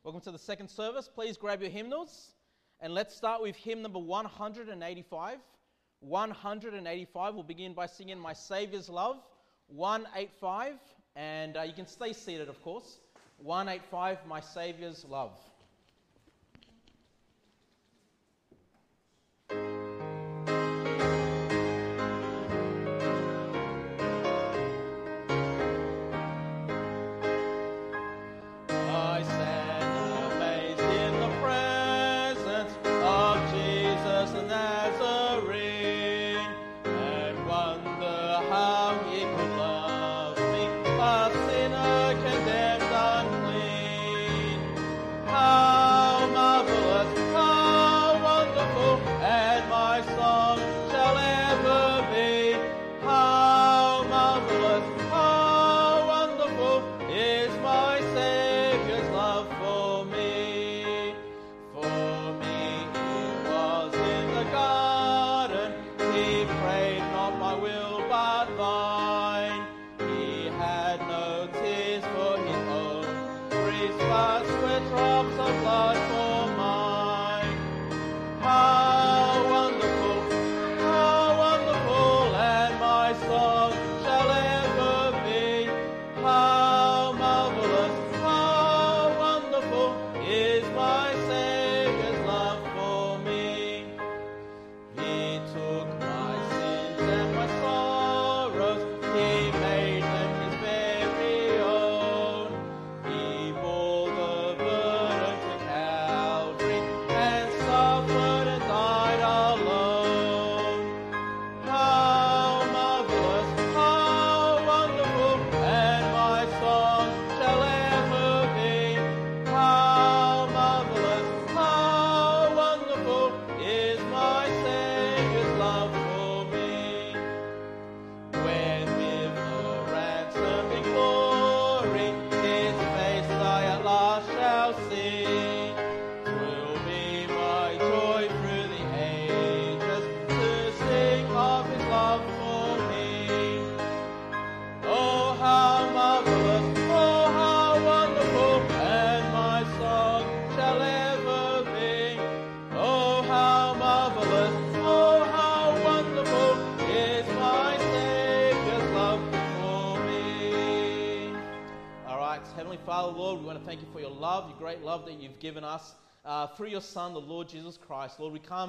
Welcome to the second service. Please grab your hymnals and let's start with hymn number 185. 185, we'll begin by singing My Saviour's Love. 185, and you can stay seated, of course. 185, My Saviour's Love. Father, Lord, we want to thank you for your love, your great love that you've given us through your Son, the Lord Jesus Christ. Lord, we come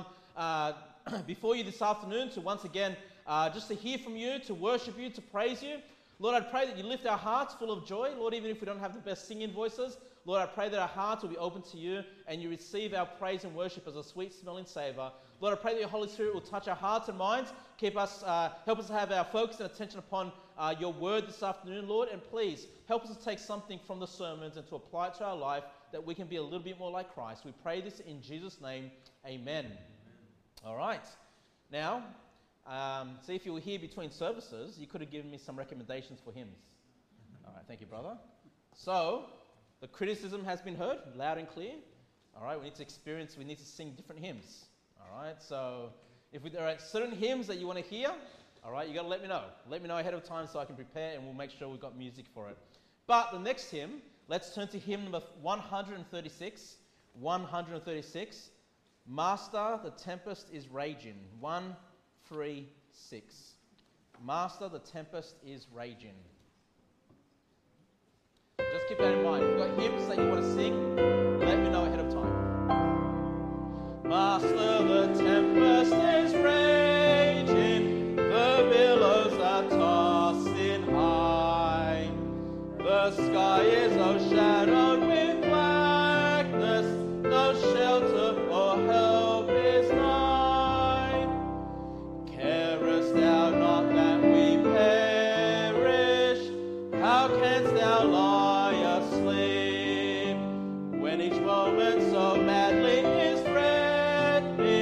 before you this afternoon to once again just to hear from you, to worship you, to praise you. Lord, I pray that you lift our hearts full of joy. Lord, even if we don't have the best singing voices, Lord, I pray that our hearts will be open to you and you receive our praise and worship as a sweet-smelling savor. Lord, I pray that your Holy Spirit will touch our hearts and minds, help us to have our focus and attention upon your word this afternoon, Lord, and please help us to take something from the sermons and to apply it to our life that we can be a little bit more like Christ. We pray this in Jesus' name, amen. All right. Now, see, if you were here between services, you could have given me some recommendations for hymns. All right, thank you, brother. So, the criticism has been heard loud and clear. All right, we need to sing different hymns. All right, so if there are certain hymns that you want to hear, all right, you got to let me know. Let me know ahead of time so I can prepare and we'll make sure we've got music for it. But the next hymn, let's turn to hymn number 136. 136. Master, the tempest is raging. 136. Master, the tempest is raging. Just keep that in mind. If you've got hymns that you want to sing, let me know ahead of time. Master, the tempest is raging, the billows are tossing high, the sky is overshadowed with blackness, no shelter or help is nigh. Carest thou not that we perish? How canst thou lie asleep, when each moment so madly is threatening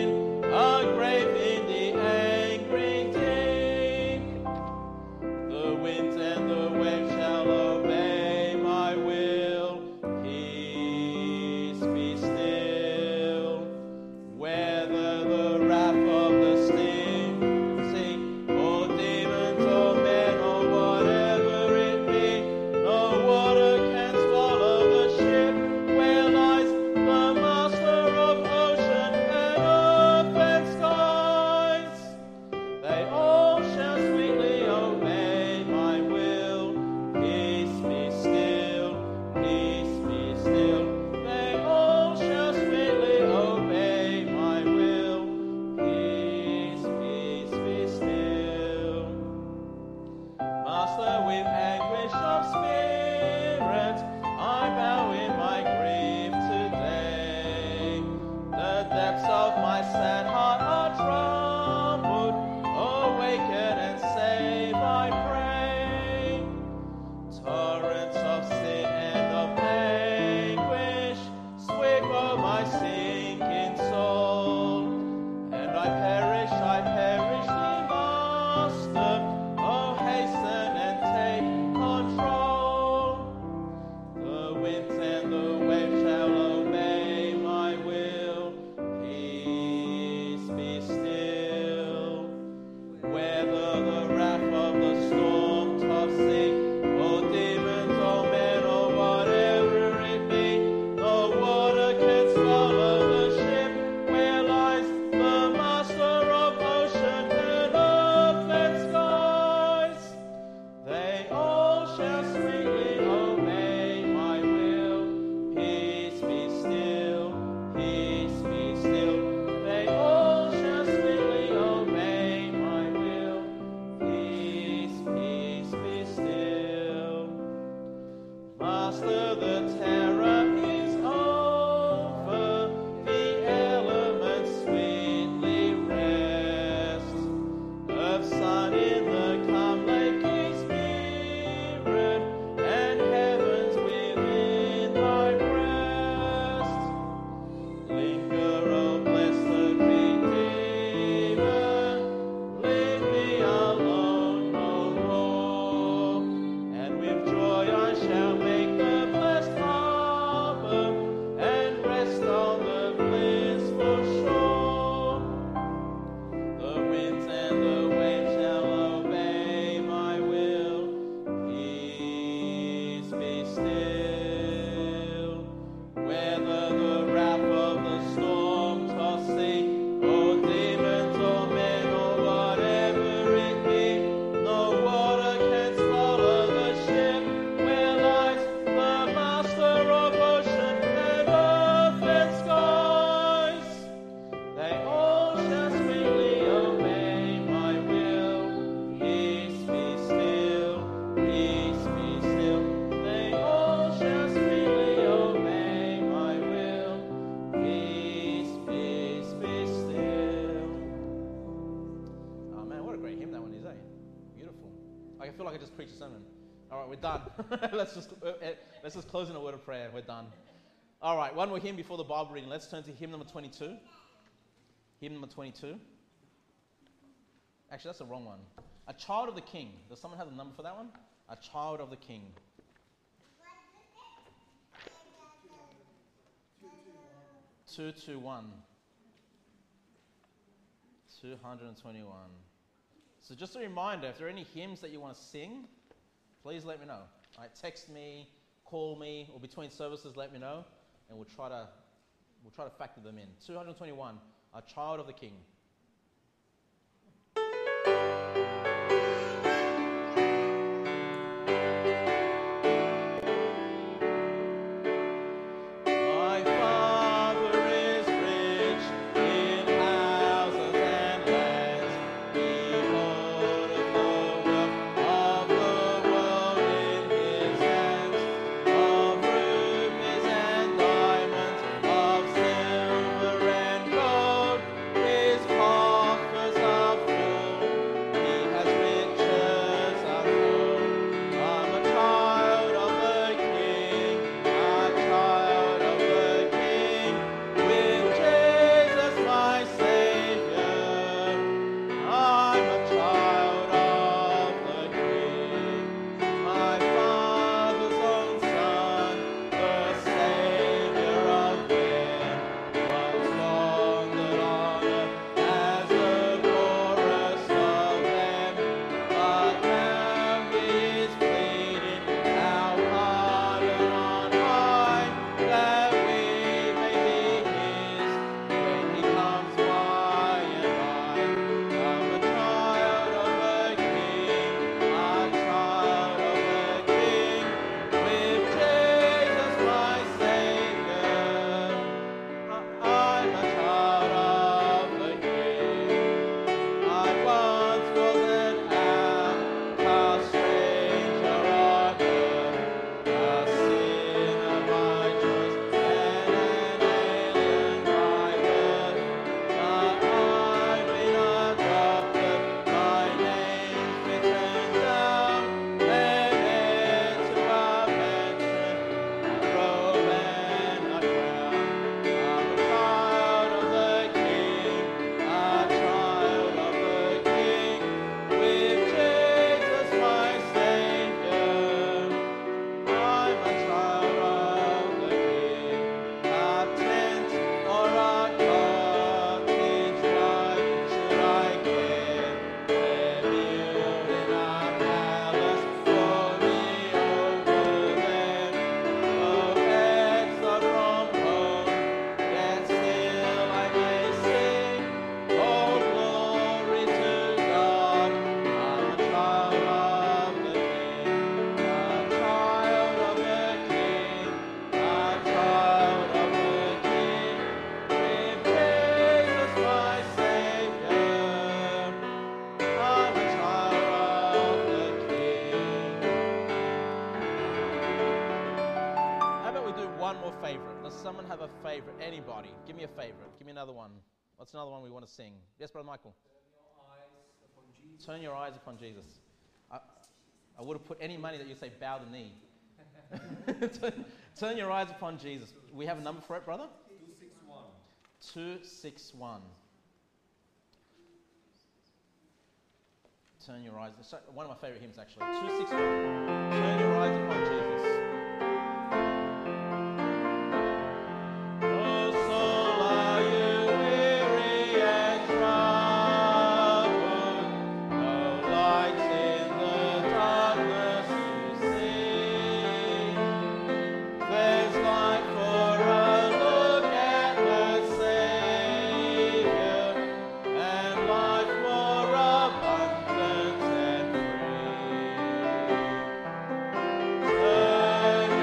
I feel like I just preached a sermon. All right, we're done. let's just close in a word of prayer. We're done. All right, one more hymn before the Bible reading. Let's turn to hymn number 22. Hymn number 22. Actually, that's the wrong one. A Child of the King. Does someone have the number for that one? A Child of the King. 221. 221. So just a reminder, if there are any hymns that you want to sing, please let me know. All right, text me, call me, or between services, let me know, and we'll try to factor them in. 221, A Child of the King. Someone have a favorite? Anybody? Give me a favorite. Give me another one. What's another one we want to sing? Yes, Brother Michael? Turn your eyes upon Jesus. I would have put any money that you say bow the knee. Turn your eyes upon Jesus. We have a number for it, brother? 261. 261. Turn your eyes. One of my favorite hymns, actually. 261. Turn your eyes upon Jesus. Turn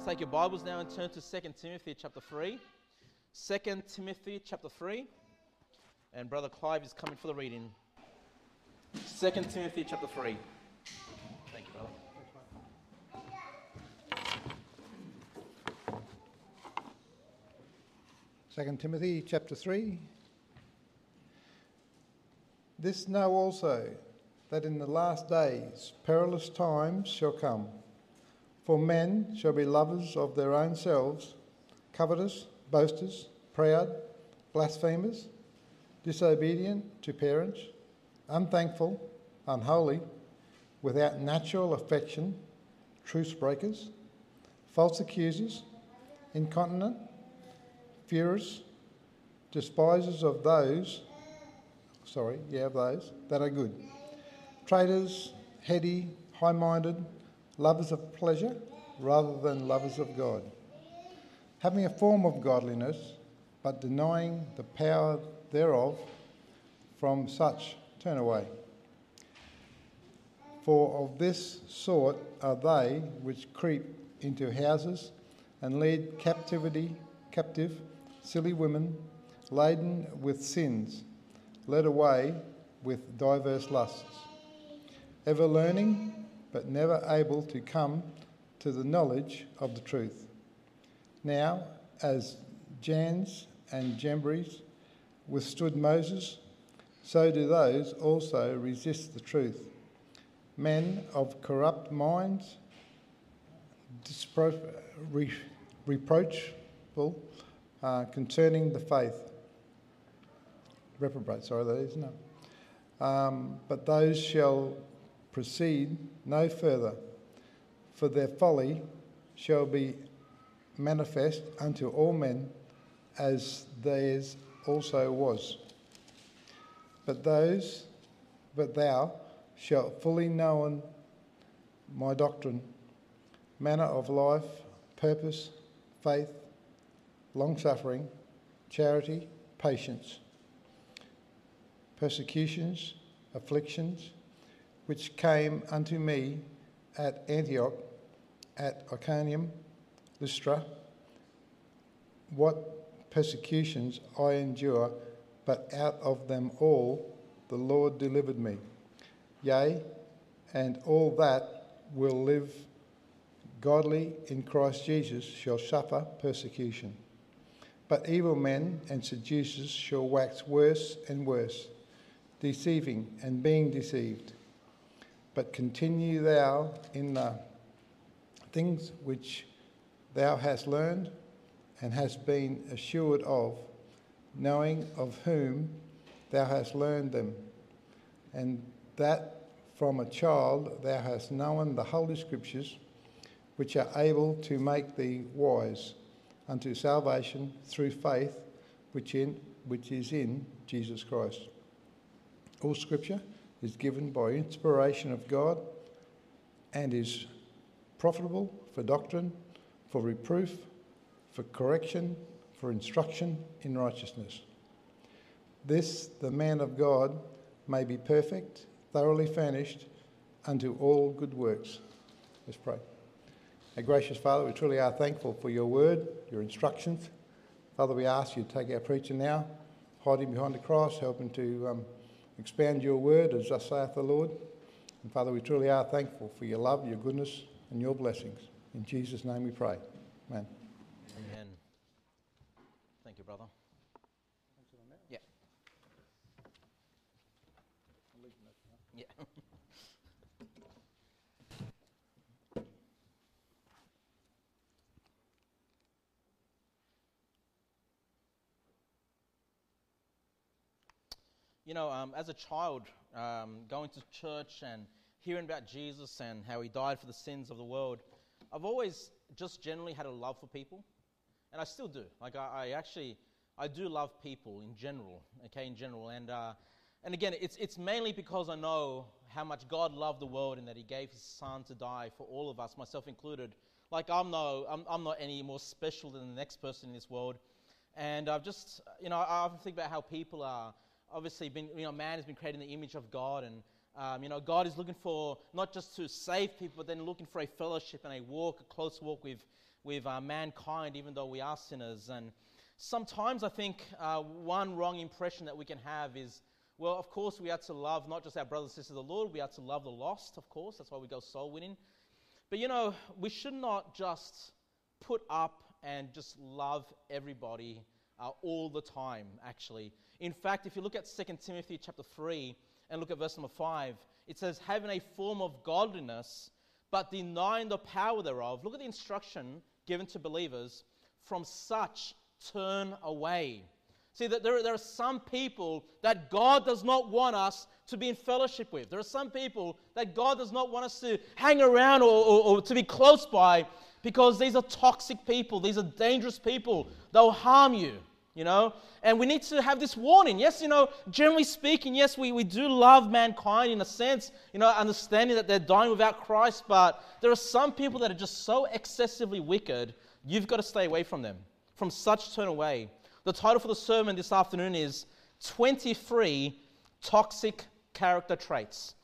just take your Bibles now and turn to 2 Timothy chapter 3. 2 Timothy chapter 3. And Brother Clive is coming for the reading. 2 Timothy chapter 3. Thank you, brother. 2 Timothy chapter 3. This know also, that in the last days perilous times shall come. For men shall be lovers of their own selves, covetous, boasters, proud, blasphemers, disobedient to parents, unthankful, unholy, without natural affection, truce breakers, false accusers, incontinent, furious, despisers of those that are good, traitors, heady, high-minded, lovers of pleasure rather than lovers of God, having a form of godliness, but denying the power thereof. From such turn away. For of this sort are they which creep into houses and lead captive silly women, laden with sins, led away with diverse lusts, ever learning, but never able to come to the knowledge of the truth. Now, as Jannes and Jambres withstood Moses, so do those also resist the truth. Men of corrupt minds, reproachful concerning the faith. Reprobate, that is, no. But those shall proceed no further, for their folly shall be manifest unto all men, as theirs also was. But thou shalt fully know my doctrine, manner of life, purpose, faith, long-suffering, charity, patience, persecutions, afflictions, which came unto me at Antioch, at Iconium, Lystra, what persecutions I endure, but out of them all the Lord delivered me. Yea, and all that will live godly in Christ Jesus shall suffer persecution. But evil men and seducers shall wax worse and worse, deceiving and being deceived. But continue thou in the things which thou hast learned and hast been assured of, knowing of whom thou hast learned them, and that from a child thou hast known the Holy Scriptures, which are able to make thee wise unto salvation through faith which is in Jesus Christ. All Scripture is given by inspiration of God and is profitable for doctrine, for reproof, for correction, for instruction in righteousness. This the man of God may be perfect, thoroughly furnished unto all good works. Let's pray. Our gracious Father, we truly are thankful for your word, your instructions. Father, we ask you to take our preacher now, hide him behind the cross, help him to expand your word as thus saith the Lord. And Father, we truly are thankful for your love, your goodness, and your blessings. In Jesus' name we pray. Amen. Amen. Thank you, brother. Yeah. Yeah. You know, as a child, going to church and hearing about Jesus and how he died for the sins of the world, I've always just generally had a love for people, and I still do. Like, I do love people in general, and again, it's mainly because I know how much God loved the world and that he gave his son to die for all of us, myself included. Like, I'm not any more special than the next person in this world, and I've just, I often think about how people are obviously man has been created in the image of God, and God is looking for not just to save people, but then looking for a fellowship and a close walk with mankind, even though we are sinners. And sometimes I think one wrong impression that we can have is, well, of course we are to love not just our brothers and sisters of the Lord, we are to love the lost, of course. That's why we go soul winning. But we should not just put up and just love everybody all the time, actually. In fact, if you look at 2 Timothy chapter 3 and look at verse number 5, it says, having a form of godliness, but denying the power thereof. Look at the instruction given to believers. From such turn away. See, that there are some people that God does not want us to be in fellowship with. There are some people that God does not want us to hang around or to be close by, because these are toxic people. These are dangerous people. They'll harm you, And we need to have this warning. Yes, generally speaking, yes, we do love mankind in a sense, understanding that they're dying without Christ, but there are some people that are just so excessively wicked, you've got to stay away from them. From such turn away. The title for the sermon this afternoon is 23 Toxic Character Traits.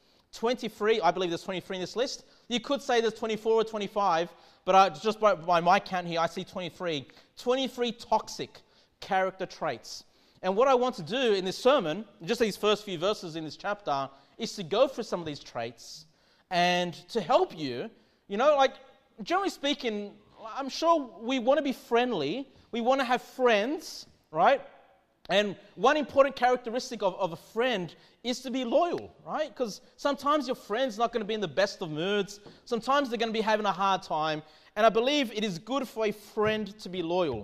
23, I believe there's 23 in this list. You could say there's 24 or 25, but just by my count here, I see 23. 23 toxic character traits. And what I want to do in this sermon, just these first few verses in this chapter, is to go through some of these traits and to help you, generally speaking, I'm sure we want to be friendly. We want to have friends, right? And one important characteristic of a friend is to be loyal, right? Because sometimes your friend's not going to be in the best of moods. Sometimes they're going to be having a hard time. And I believe it is good for a friend to be loyal.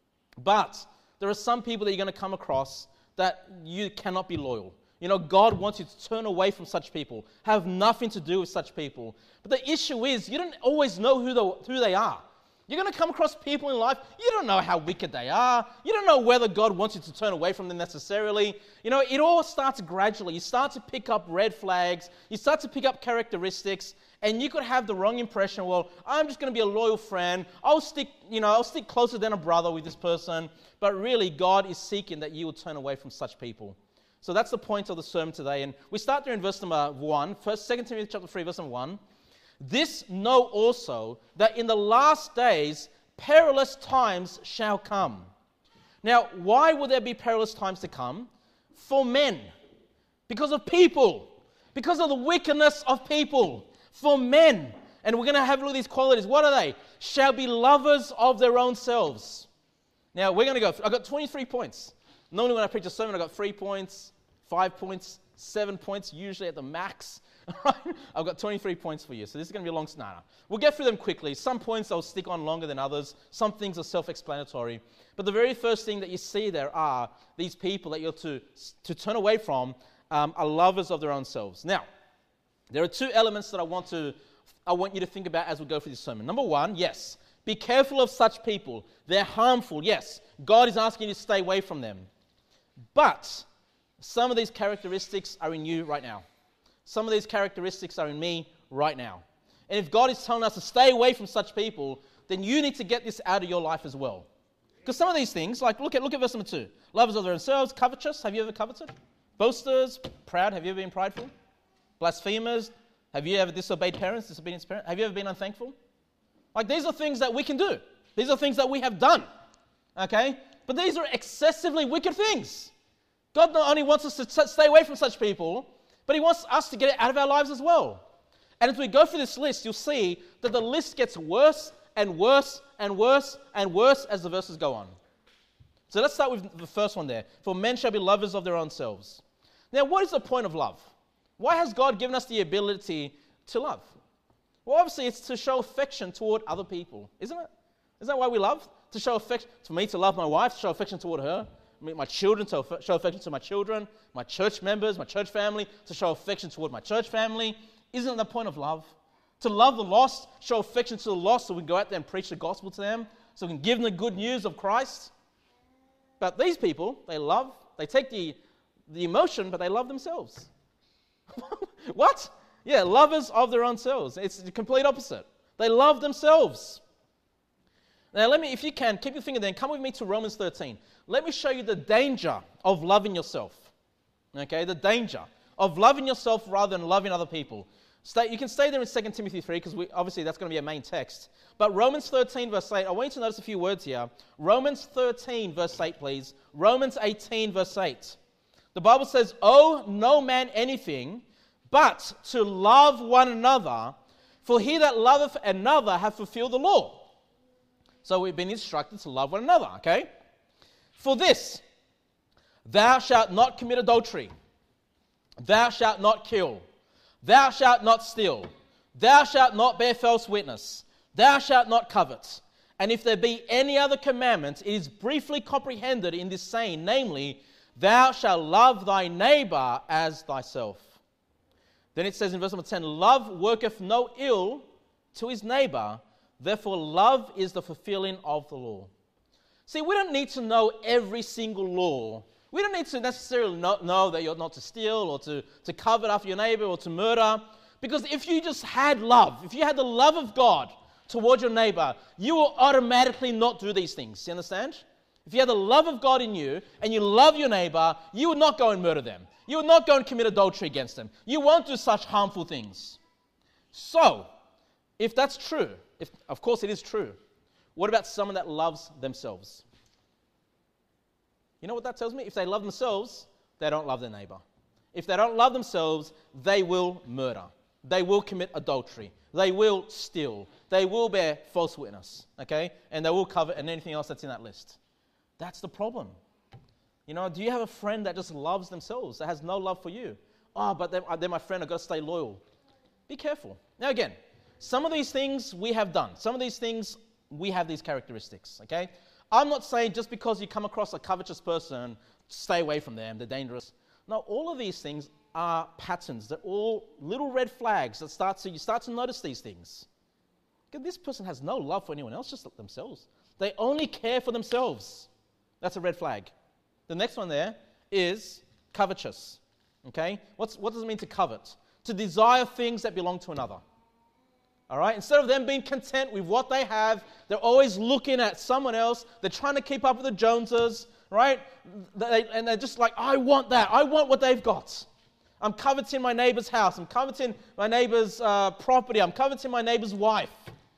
But there are some people that you're going to come across that you cannot be loyal. God wants you to turn away from such people, have nothing to do with such people. But the issue is you don't always know who they are. You're going to come across people in life, you don't know how wicked they are. You don't know whether God wants you to turn away from them necessarily. It all starts gradually. You start to pick up red flags. You start to pick up characteristics, and you could have the wrong impression, well, I'm just going to be a loyal friend. I'll stick closer than a brother with this person. But really, God is seeking that you will turn away from such people. So that's the point of the sermon today. And we start there in verse number 1, 2 Timothy chapter 3, verse number 1. This know also, that in the last days perilous times shall come. Now, why will there be perilous times to come? For men. Because of people. Because of the wickedness of people. For men. And we're going to have a look at these qualities. What are they? Shall be lovers of their own selves. Now, we're going to go. I've got 23 points. Normally when I preach a sermon, I've got 3 points, 5 points, 7 points, usually at the max. I've got 23 points for you, so this is going to be a long snarl. We'll get through them quickly. Some points I'll stick on longer than others. Some things are self-explanatory. But the very first thing that you see there are these people that you're to turn away from are lovers of their own selves. Now, there are 2 elements that I want you to think about as we go through this sermon. Number 1, yes, be careful of such people. They're harmful, yes. God is asking you to stay away from them. But some of these characteristics are in you right now. Some of these characteristics are in me right now. And if God is telling us to stay away from such people, then you need to get this out of your life as well. Because some of these things, like look at verse number 2. Lovers of their own selves, covetous, have you ever coveted? Boasters, proud, have you ever been prideful? Blasphemers, have you ever disobeyed parents, disobedience to parents? Have you ever been unthankful? Like these are things that we can do. These are things that we have done. Okay? But these are excessively wicked things. God not only wants us to stay away from such people, but He wants us to get it out of our lives as well. And as we go through this list, you'll see that the list gets worse and worse and worse and worse as the verses go on. So let's start with the first one there. For men shall be lovers of their own selves. Now, what is the point of love? Why has God given us the ability to love? Well, obviously, it's to show affection toward other people, isn't it? Isn't that why we love? To show affection, for me to love my wife, to show affection toward her. My children, to show affection to my children, my church members, my church family, to show affection toward my church family. Isn't that the point of love? To love the lost, show affection to the lost so we can go out there and preach the gospel to them, so we can give them the good news of Christ. But these people, they take the emotion, but they love themselves. What? Yeah, lovers of their own selves. It's the complete opposite. They love themselves. Now, if you can, keep your finger there and come with me to Romans 13. Let me show you the danger of loving yourself. Okay, the danger of loving yourself rather than loving other people. You can stay there in 2 Timothy 3 because obviously that's going to be a main text. But Romans 13 verse 8, I want you to notice a few words here. Romans 13 verse 8, please. Romans 18 verse 8. The Bible says, owe no man anything but to love one another, for he that loveth another hath fulfilled the law. So we've been instructed to love one another, okay? For this, thou shalt not commit adultery. Thou shalt not kill. Thou shalt not steal. Thou shalt not bear false witness. Thou shalt not covet. And if there be any other commandment, it is briefly comprehended in this saying, namely, thou shalt love thy neighbor as thyself. Then it says in verse number 10, love worketh no ill to his neighbor, therefore love is the fulfilling of the law. See, we don't need to know every single law. We don't need to necessarily know that you're not to steal or to covet after your neighbor or to murder. Because if you just had love, if you had the love of God towards your neighbor, you will automatically not do these things. You understand? If you had the love of God in you and you love your neighbor, you would not go and murder them. You would not go and commit adultery against them. You won't do such harmful things. So, if that's true, if of course it is true, what about someone that loves themselves? You know what that tells me? If they love themselves, they don't love their neighbor. If they don't love themselves, they will murder. They will commit adultery. They will steal. They will bear false witness. Okay? And they will covet and anything else that's in that list. That's the problem. You know, do you have a friend that just loves themselves, that has no love for you? Oh, but they're my friend, I've got to stay loyal. Be careful. Now again, some of these things we have done. Some of these things, we have these characteristics, okay? I'm not saying just because you come across a covetous person, stay away from them, they're dangerous. No, all of these things are patterns. They're all little red flags that you start to notice these things. Okay, this person has no love for anyone else, just themselves. They only care for themselves. That's a red flag. The next one there is covetous. Okay? What does it mean to covet? To desire things that belong to another. All right? Instead of them being content with what they have, they're always looking at someone else. They're trying to keep up with the Joneses, right? And they're just like, I want that. I want what they've got. I'm coveting my neighbor's house. I'm coveting my neighbor's property. I'm coveting my neighbor's wife.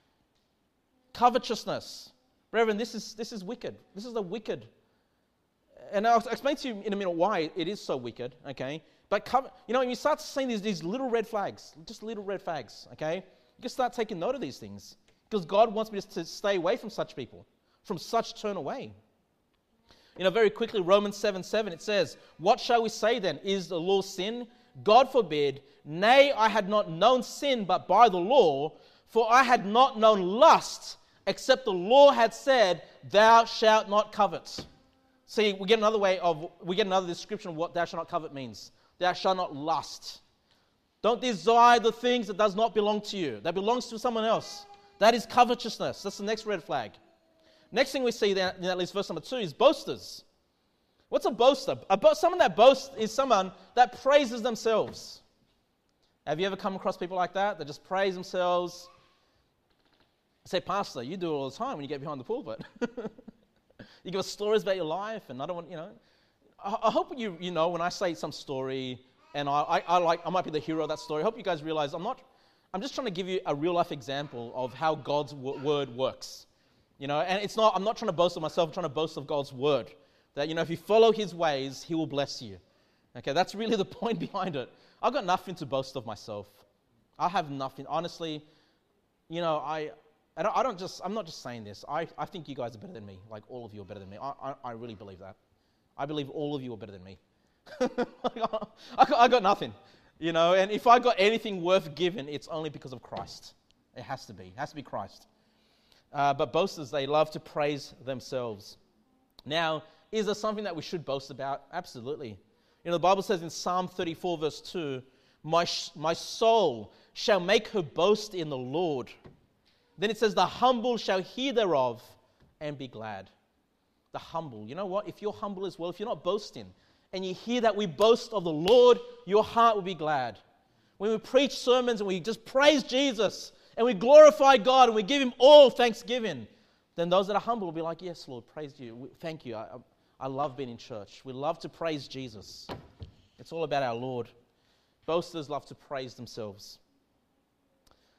Covetousness. Brethren, this is wicked. This is a wicked. And I'll explain to you in a minute why it is so wicked, okay? But, when you start seeing these little red flags, just little red flags, okay? You can start taking note of these things. Because God wants me to stay away from such people, from such turn away. Very quickly, Romans 7:7, it says, what shall we say then? Is the law sin? God forbid. Nay, I had not known sin but by the law, for I had not known lust, except the law had said, thou shalt not covet. See, we get another description of what thou shalt not covet means. Thou shalt not lust. Don't desire the things that does not belong to you, that belongs to someone else. That is covetousness. That's the next red flag. Next thing we see there in that list, verse number 2, is boasters. What's a boaster? Someone that boasts is someone that praises themselves. Have you ever come across people like that? That just praise themselves. I say, Pastor, you do it all the time when you get behind the pulpit. You give us stories about your life, and I don't want, I hope you know when I say some story, and I might be the hero of that story. I hope you guys realize I'm just trying to give you a real life example of how God's word works. And I'm not trying to boast of myself, I'm trying to boast of God's word. That, if you follow his ways, he will bless you. Okay, that's really the point behind it. I've got nothing to boast of myself. I have nothing. Honestly, I'm not just saying this. I think you guys are better than me. Like, all of you are better than me. I really believe that. I believe all of you are better than me. I got nothing. And if I got anything worth giving, it's only because of Christ. It has to be. It has to be Christ. But boasters, they love to praise themselves. Now, is there something that we should boast about? Absolutely. The Bible says in Psalm 34, verse 2, my soul shall make her boast in the Lord. Then it says, the humble shall hear thereof and be glad. The humble. You know what? If you're humble as well, if you're not boasting, and you hear that we boast of the Lord, your heart will be glad. When we preach sermons and we just praise Jesus, and we glorify God, and we give him all thanksgiving, then those that are humble will be like, yes, Lord, praise you. Thank you. I love being in church. We love to praise Jesus. It's all about our Lord. Boasters love to praise themselves.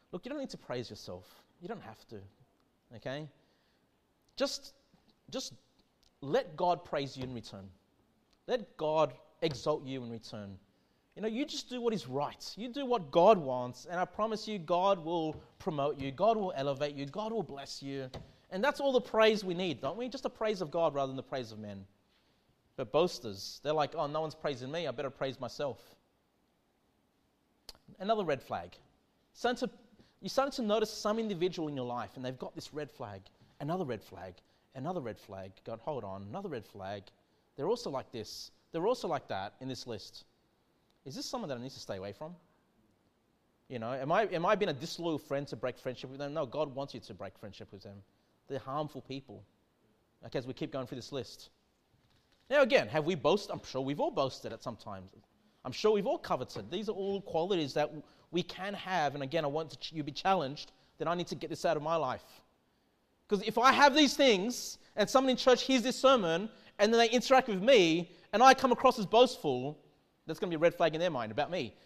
Look, you don't need to praise yourself. You don't have to, okay? Just let God praise you in return. Let God exalt you in return. You just do what is right. You do what God wants, and I promise you, God will promote you. God will elevate you. God will bless you. And that's all the praise we need, don't we? Just the praise of God rather than the praise of men. But boasters, they're like, oh, no one's praising me. I better praise myself. Another red flag. You're starting to notice some individual in your life, and they've got this red flag, another red flag, another red flag. God, hold on, another red flag. They're also like this. They're also like that in this list. Is this someone that I need to stay away from? Am I being a disloyal friend to break friendship with them? No, God wants you to break friendship with them. They're harmful people. Okay, as we keep going through this list. Now again, have we boasted? I'm sure we've all boasted at some times. I'm sure we've all coveted. These are all qualities that we can have. And again, I want you to be challenged that I need to get this out of my life. Because if I have these things and someone in church hears this sermon and then they interact with me and I come across as boastful, that's going to be a red flag in their mind about me.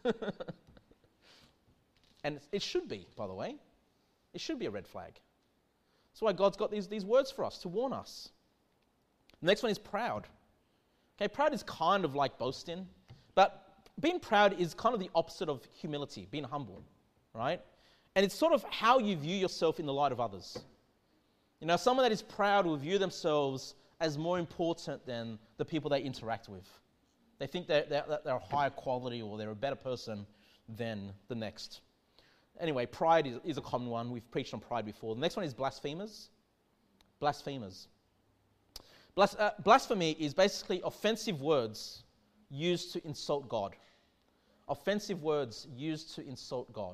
And it should be, by the way. It should be a red flag. That's why God's got these words for us to warn us. The next one is proud. Okay, proud is kind of like boasting, but being proud is kind of the opposite of humility, being humble, right? And it's sort of how you view yourself in the light of others. Someone that is proud will view themselves as more important than the people they interact with. They think they're a higher quality or they're a better person than the next. Anyway, pride is a common one. We've preached on pride before. The next one is blasphemers. Blasphemers. Blasphemy is basically offensive words used to insult God. Offensive words used to insult God.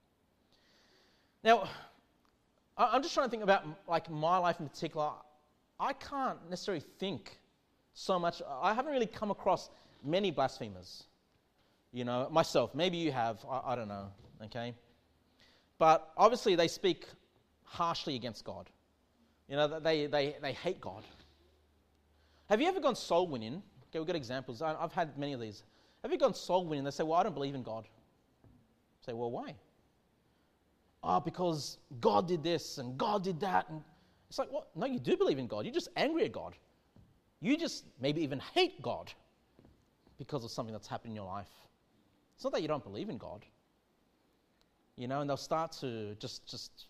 Now, I'm just trying to think about my life in particular. I can't necessarily think so much. I haven't really come across many blasphemers. Myself. Maybe you have. I don't know. Okay? But obviously they speak harshly against God. They hate God. Have you ever gone soul winning? Okay, we've got examples. I've had many of these. Have you gone soul winning? They say, well, I don't believe in God. I say, well, why? Oh, because God did this and God did that. And it's like, what? No, you do believe in God. You're just angry at God. You just maybe even hate God because of something that's happened in your life. It's not that you don't believe in God. And they'll start to just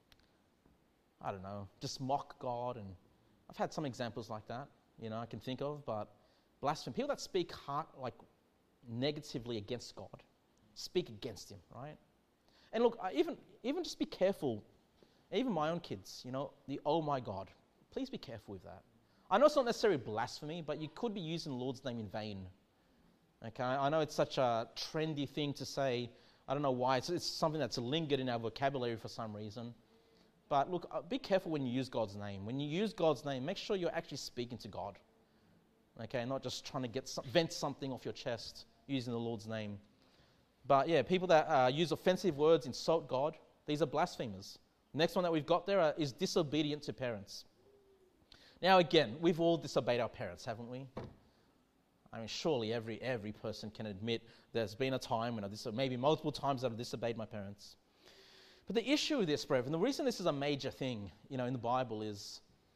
mock God. And I've had some examples like that, I can think of, but blasphemy, people that speak negatively against God, speak against him, right? And look, even just be careful, even my own kids, the oh my God, please be careful with that. I know it's not necessarily blasphemy, but you could be using the Lord's name in vain. Okay, I know it's such a trendy thing to say. I don't know why. It's something that's lingered in our vocabulary for some reason. But look, be careful when you use God's name. When you use God's name, make sure you're actually speaking to God. Okay, not just trying to vent something off your chest using the Lord's name. But yeah, people that use offensive words, insult God, these are blasphemers. Next one that we've got there is disobedient to parents. Now again, we've all disobeyed our parents, haven't we? I mean, surely every person can admit there's been a time when maybe multiple times I've disobeyed my parents. But the issue with this, brethren, the reason this is a major thing, in the Bible is,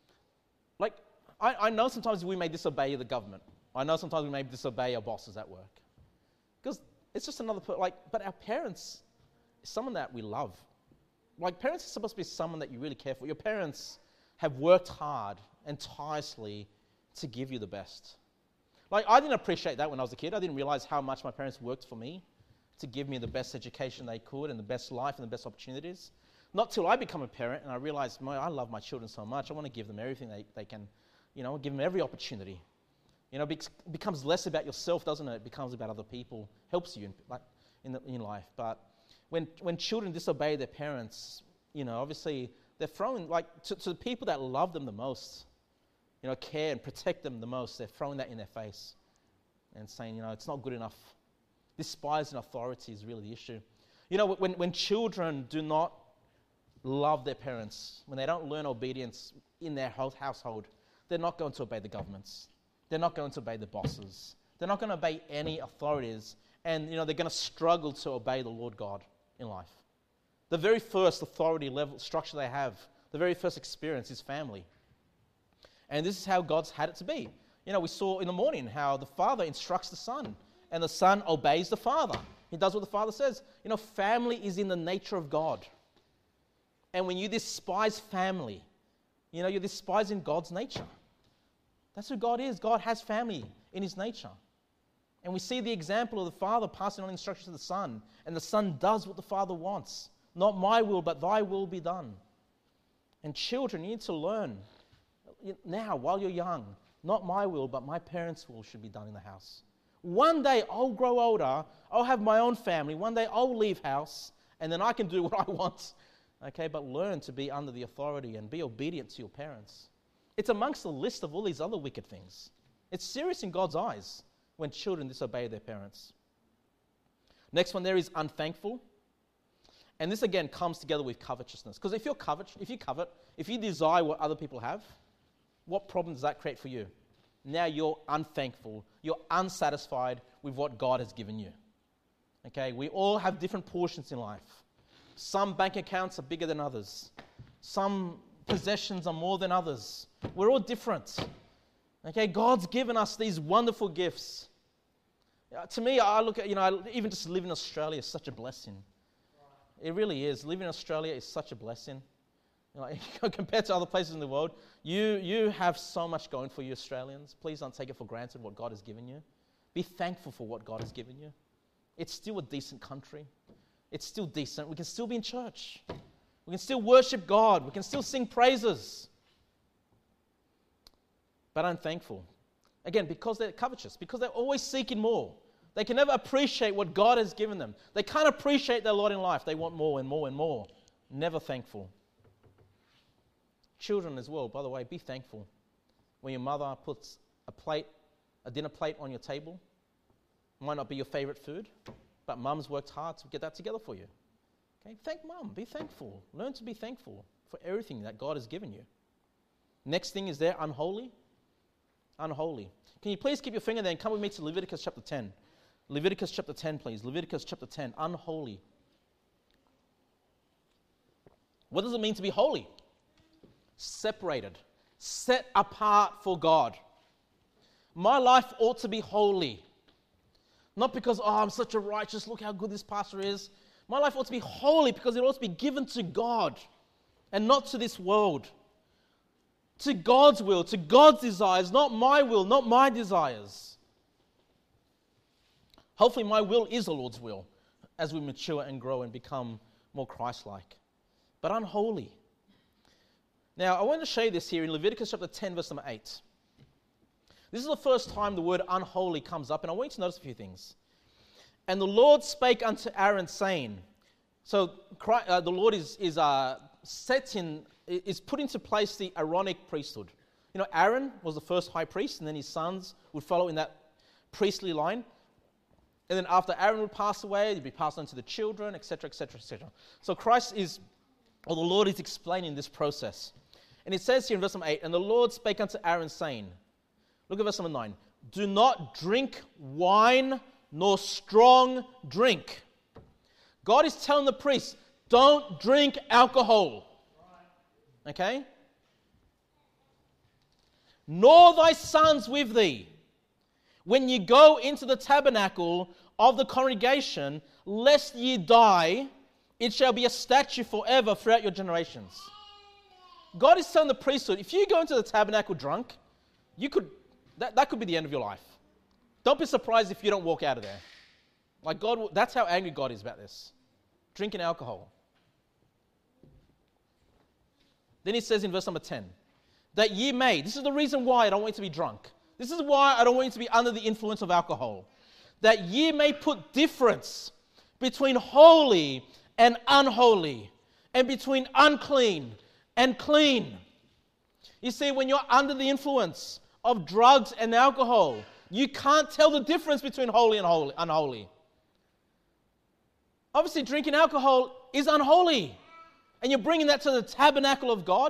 I know sometimes we may disobey the government. I know sometimes we may disobey our bosses at work. Because it's just but our parents is someone that we love. Parents are supposed to be someone that you really care for. Your parents have worked hard and tirelessly to give you the best. I didn't appreciate that when I was a kid. I didn't realize how much my parents worked for me to give me the best education they could and the best life and the best opportunities. Not till I become a parent and I realized, I love my children so much. I want to give them everything they can, give them every opportunity. It becomes less about yourself, doesn't it? It becomes about other people. Helps you in life. But when children disobey their parents, obviously they're throwing, to the people that love them the most, care and protect them the most, they're throwing that in their face and saying, it's not good enough. Despising authority is really the issue. When children do not love their parents, when they don't learn obedience in their household, they're not going to obey the governments. They're not going to obey the bosses. They're not going to obey any authorities. And, they're going to struggle to obey the Lord God in life. The very first authority level structure they have, the very first experience is family. And this is how God's had it to be. We saw in the morning how the Father instructs the Son, and the Son obeys the Father. He does what the Father says. Family is in the nature of God. And when you despise family, you're despising God's nature. That's who God is. God has family in his nature. And we see the example of the Father passing on instructions to the Son, and the Son does what the Father wants. Not my will, but thy will be done. And children, you need to learn now, while you're young, not my will, but my parents' will should be done in the house. One day I'll grow older, I'll have my own family, one day I'll leave house, and then I can do what I want. Okay, but learn to be under the authority and be obedient to your parents. It's amongst the list of all these other wicked things. It's serious in God's eyes when children disobey their parents. Next one there is unthankful. And this again comes together with covetousness. Because if you covet, if you desire what other people have, what problem does that create for you? Now you're unthankful. You're unsatisfied with what God has given you. Okay, we all have different portions in life. Some bank accounts are bigger than others. Some possessions are more than others. We're all different. Okay, God's given us these wonderful gifts. To me, I look at, even just living in Australia is such a blessing. It really is. Living in Australia is such a blessing. Compared to other places in the world, you have so much going for you, Australians. Please don't take it for granted what God has given you. Be thankful for what God has given you. It's still a decent country. It's still decent. We can still be in church. We can still worship God. We can still sing praises. But unthankful. Again, because they're covetous, because they're always seeking more. They can never appreciate what God has given them. They can't appreciate their lot in life. They want more and more and more. Never thankful. Children as well, by the way, be thankful. When your mother puts a dinner plate on your table, might not be your favorite food, but mum's worked hard to get that together for you. Okay, thank mum. Be thankful. Learn to be thankful for everything that God has given you. Next thing is there, unholy. Unholy. Can you please keep your finger there and come with me to Leviticus chapter 10. Leviticus chapter 10, please. Leviticus chapter 10. Unholy. What does it mean to be holy? Separated. Set apart for God. My life ought to be holy. Not because, I'm such a righteous, look how good this pastor is. My life ought to be holy because it ought to be given to God and not to this world. To God's will, to God's desires, not my will, not my desires. Hopefully my will is the Lord's will as we mature and grow and become more Christ-like. But unholy. Now, I want to show you this here in Leviticus chapter 10, verse number 8. This is the first time the word unholy comes up, and I want you to notice a few things. And the Lord spake unto Aaron, saying, so the Lord is put into place the Aaronic priesthood. Aaron was the first high priest, and then his sons would follow in that priestly line. And then after Aaron would pass away, he'd be passed on to the children, etc., etc., etc. So the Lord is explaining this process. And it says here in verse number 8, and the Lord spake unto Aaron, saying, look at verse number 9, do not drink wine nor strong drink. God is telling the priests, don't drink alcohol. Okay? Nor thy sons with thee. When you go into the tabernacle of the congregation, lest ye die, it shall be a statute forever throughout your generations. God is telling the priesthood, if you go into the tabernacle drunk, that could be the end of your life. Don't be surprised if you don't walk out of there. Like God, that's how angry God is about this. Drinking alcohol. Then he says in verse number 10, that ye may, this is the reason why I don't want you to be drunk. This is why I don't want you to be under the influence of alcohol. That ye may put difference between holy and unholy, and between unclean and clean. You see, when you're under the influence of drugs and alcohol, you can't tell the difference between holy and unholy. Obviously, drinking alcohol is unholy. And you're bringing that to the tabernacle of God.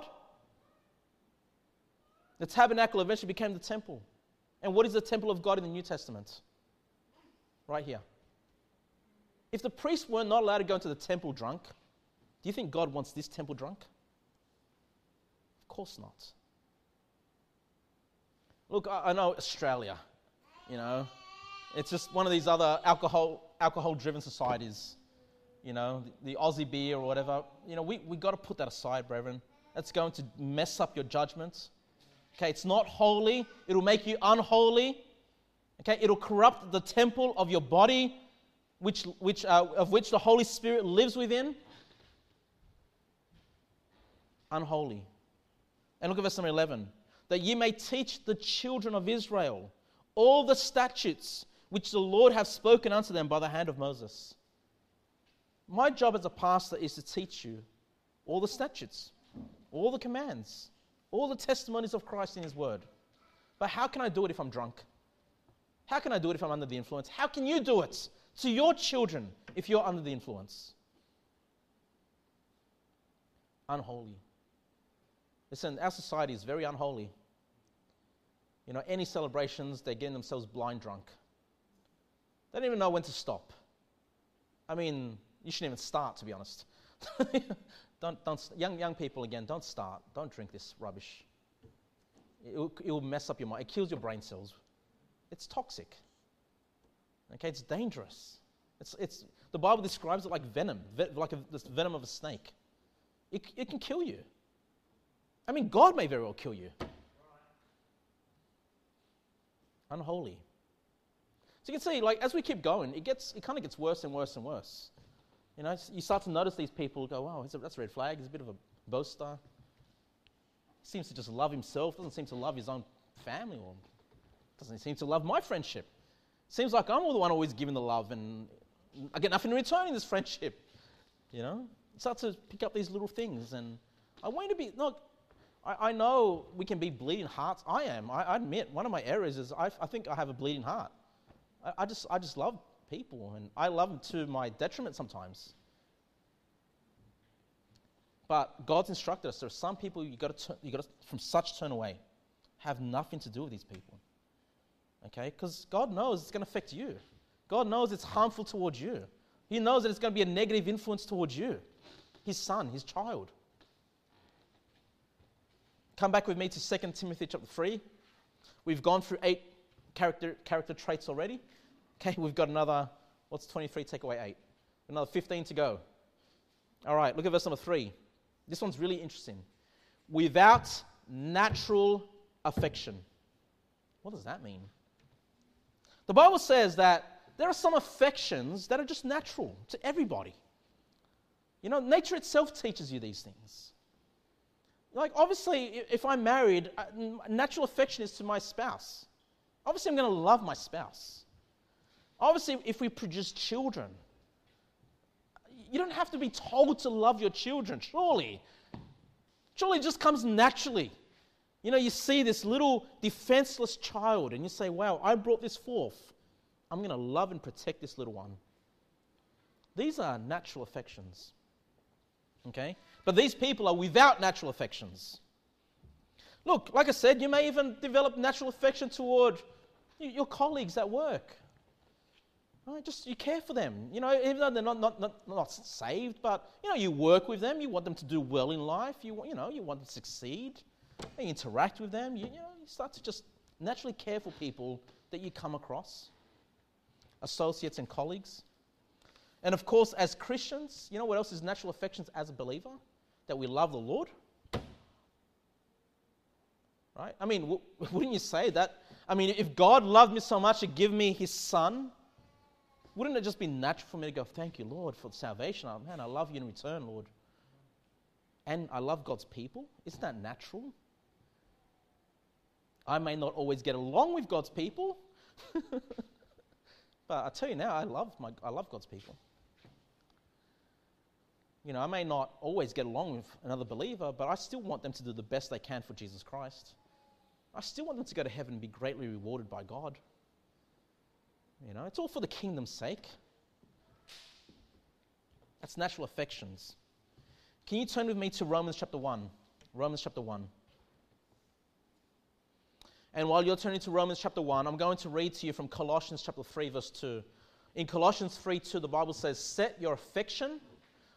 The tabernacle eventually became the temple. And what is the temple of God in the New Testament? Right here. If the priests were not allowed to go into the temple drunk, Do you think God wants this temple drunk? Of course not. Look, I know Australia, it's just one of these other alcohol-driven societies, the Aussie beer or whatever. We got to put that aside, brethren. That's going to mess up your judgment. Okay, it's not holy. It'll make you unholy. Okay, it'll corrupt the temple of your body, of which the Holy Spirit lives within. Unholy. And look at verse number 11. That ye may teach the children of Israel all the statutes which the Lord hath spoken unto them by the hand of Moses. My job as a pastor is to teach you all the statutes, all the commands, all the testimonies of Christ in His Word. But how can I do it if I'm drunk? How can I do it if I'm under the influence? How can you do it to your children if you're under the influence? Unholy. Listen, our society is very unholy. Any celebrations, they're getting themselves blind drunk. They don't even know when to stop. I mean, you shouldn't even start, to be honest. Young people, again, don't start. Don't drink this rubbish. It will mess up your mind. It kills your brain cells. It's toxic. Okay, it's dangerous. It's the Bible describes it like venom, like the venom of a snake. It can kill you. I mean, God may very well kill you. Unholy. So you can see, as we keep going, it kind of gets worse and worse and worse. You start to notice these people go, wow, that's a red flag. He's a bit of a boaster. He seems to just love himself, doesn't seem to love his own family, or doesn't seem to love my friendship. Seems like I'm the one always giving the love, and I get nothing in return in this friendship. You start to pick up these little things, and I want you to be, I know we can be bleeding hearts. I am. I admit, one of my errors is I think I have a bleeding heart. I just love people, and I love them to my detriment sometimes. But God's instructed us. There are some people you got to from such turn away. Have nothing to do with these people. Okay, because God knows it's going to affect you. God knows it's harmful towards you. He knows that it's going to be a negative influence towards you, His son, His child. Come back with me to 2 Timothy chapter 3. We've gone through 8 character traits already. Okay, we've got another, what's 23 take away 8? Another 15 to go. All right, look at verse number 3. This one's really interesting. Without natural affection. What does that mean? The Bible says that there are some affections that are just natural to everybody. Nature itself teaches you these things. Obviously, if I'm married, natural affection is to my spouse. Obviously, I'm going to love my spouse. Obviously, if we produce children, you don't have to be told to love your children, surely. Surely it just comes naturally. You see this little defenseless child and you say, wow, I brought this forth. I'm going to love and protect this little one. These are natural affections. Okay? But these people are without natural affections. Look, like I said, you may even develop natural affection toward your colleagues at work. Right? Just you care for them. Even though they're not saved, but you work with them. You want them to do well in life. You want them to succeed. You interact with them. You start to just naturally care for people that you come across, associates and colleagues. And of course, as Christians, what else is natural affections as a believer? That we love the Lord. Right? I mean, wouldn't you say that? I mean, if God loved me so much to give me His Son, wouldn't it just be natural for me to go, thank you, Lord, for salvation? Oh, man, I love you in return, Lord. And I love God's people. Isn't that natural? I may not always get along with God's people, but I tell you now, I love God's people. I may not always get along with another believer, but I still want them to do the best they can for Jesus Christ. I still want them to go to heaven and be greatly rewarded by God. It's all for the kingdom's sake. That's natural affections. Can you turn with me to Romans chapter 1? Romans chapter 1. And while you're turning to Romans chapter 1, I'm going to read to you from Colossians chapter 3, verse 2. In Colossians 3:2, the Bible says, set your affection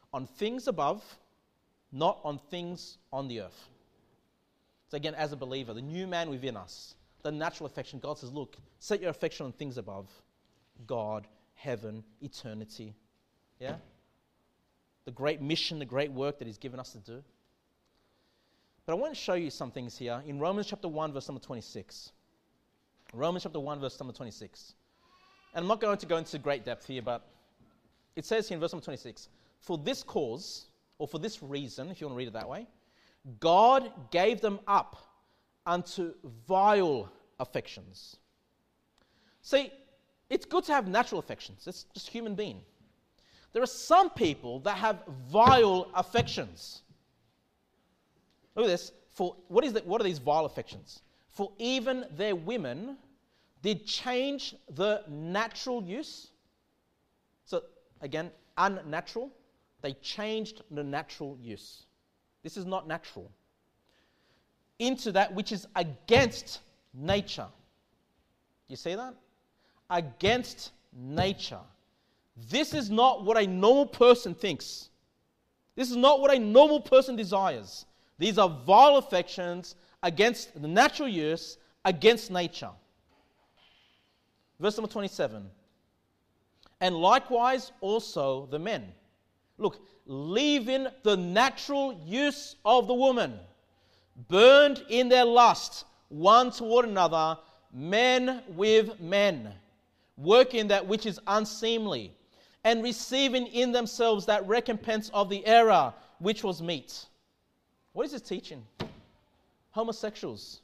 on things above, not on things on the earth. So again, as a believer, the new man within us, the natural affection, God says, look, set your affection on things above. God, heaven, eternity. Yeah? The great mission, the great work that He's given us to do. But I want to show you some things here in Romans chapter 1, verse number 26. Romans chapter 1, verse number 26. And I'm not going to go into great depth here, but it says here in verse number 26, for this cause, or for this reason, if you want to read it that way, God gave them up unto vile affections. See, it's good to have natural affections. It's just human being. There are some people that have vile affections. Look at this. What are these vile affections? For even their women did change the natural use. So, again, unnatural. They changed the natural use. This is not natural. Into that which is against nature. You see that? Against nature. This is not what a normal person thinks. This is not what a normal person desires. These are vile affections against the natural use, against nature. Verse number 27. And likewise also the men. Look, leaving the natural use of the woman, burned in their lust one toward another, men with men, working that which is unseemly, and receiving in themselves that recompense of the error which was meet. What is this teaching? Homosexuals.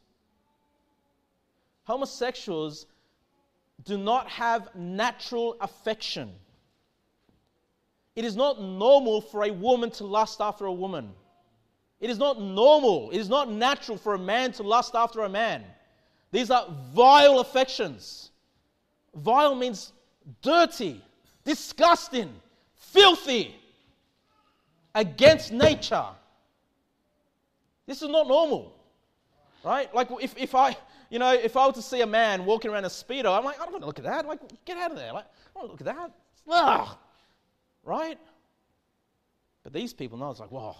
Homosexuals do not have natural affection. It is not normal for a woman to lust after a woman. It is not normal. It is not natural for a man to lust after a man. These are vile affections. Vile means dirty, disgusting, filthy, against nature. This is not normal, right? Like if I were to see a man walking around a Speedo, I'm like, I don't want to look at that. Like, get out of there. Like, I don't want to look at that. Ugh. Right? But these people know it's like, whoa.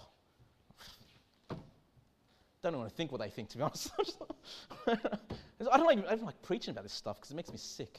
Don't even want to think what they think, to be honest. I don't like preaching about this stuff because it makes me sick.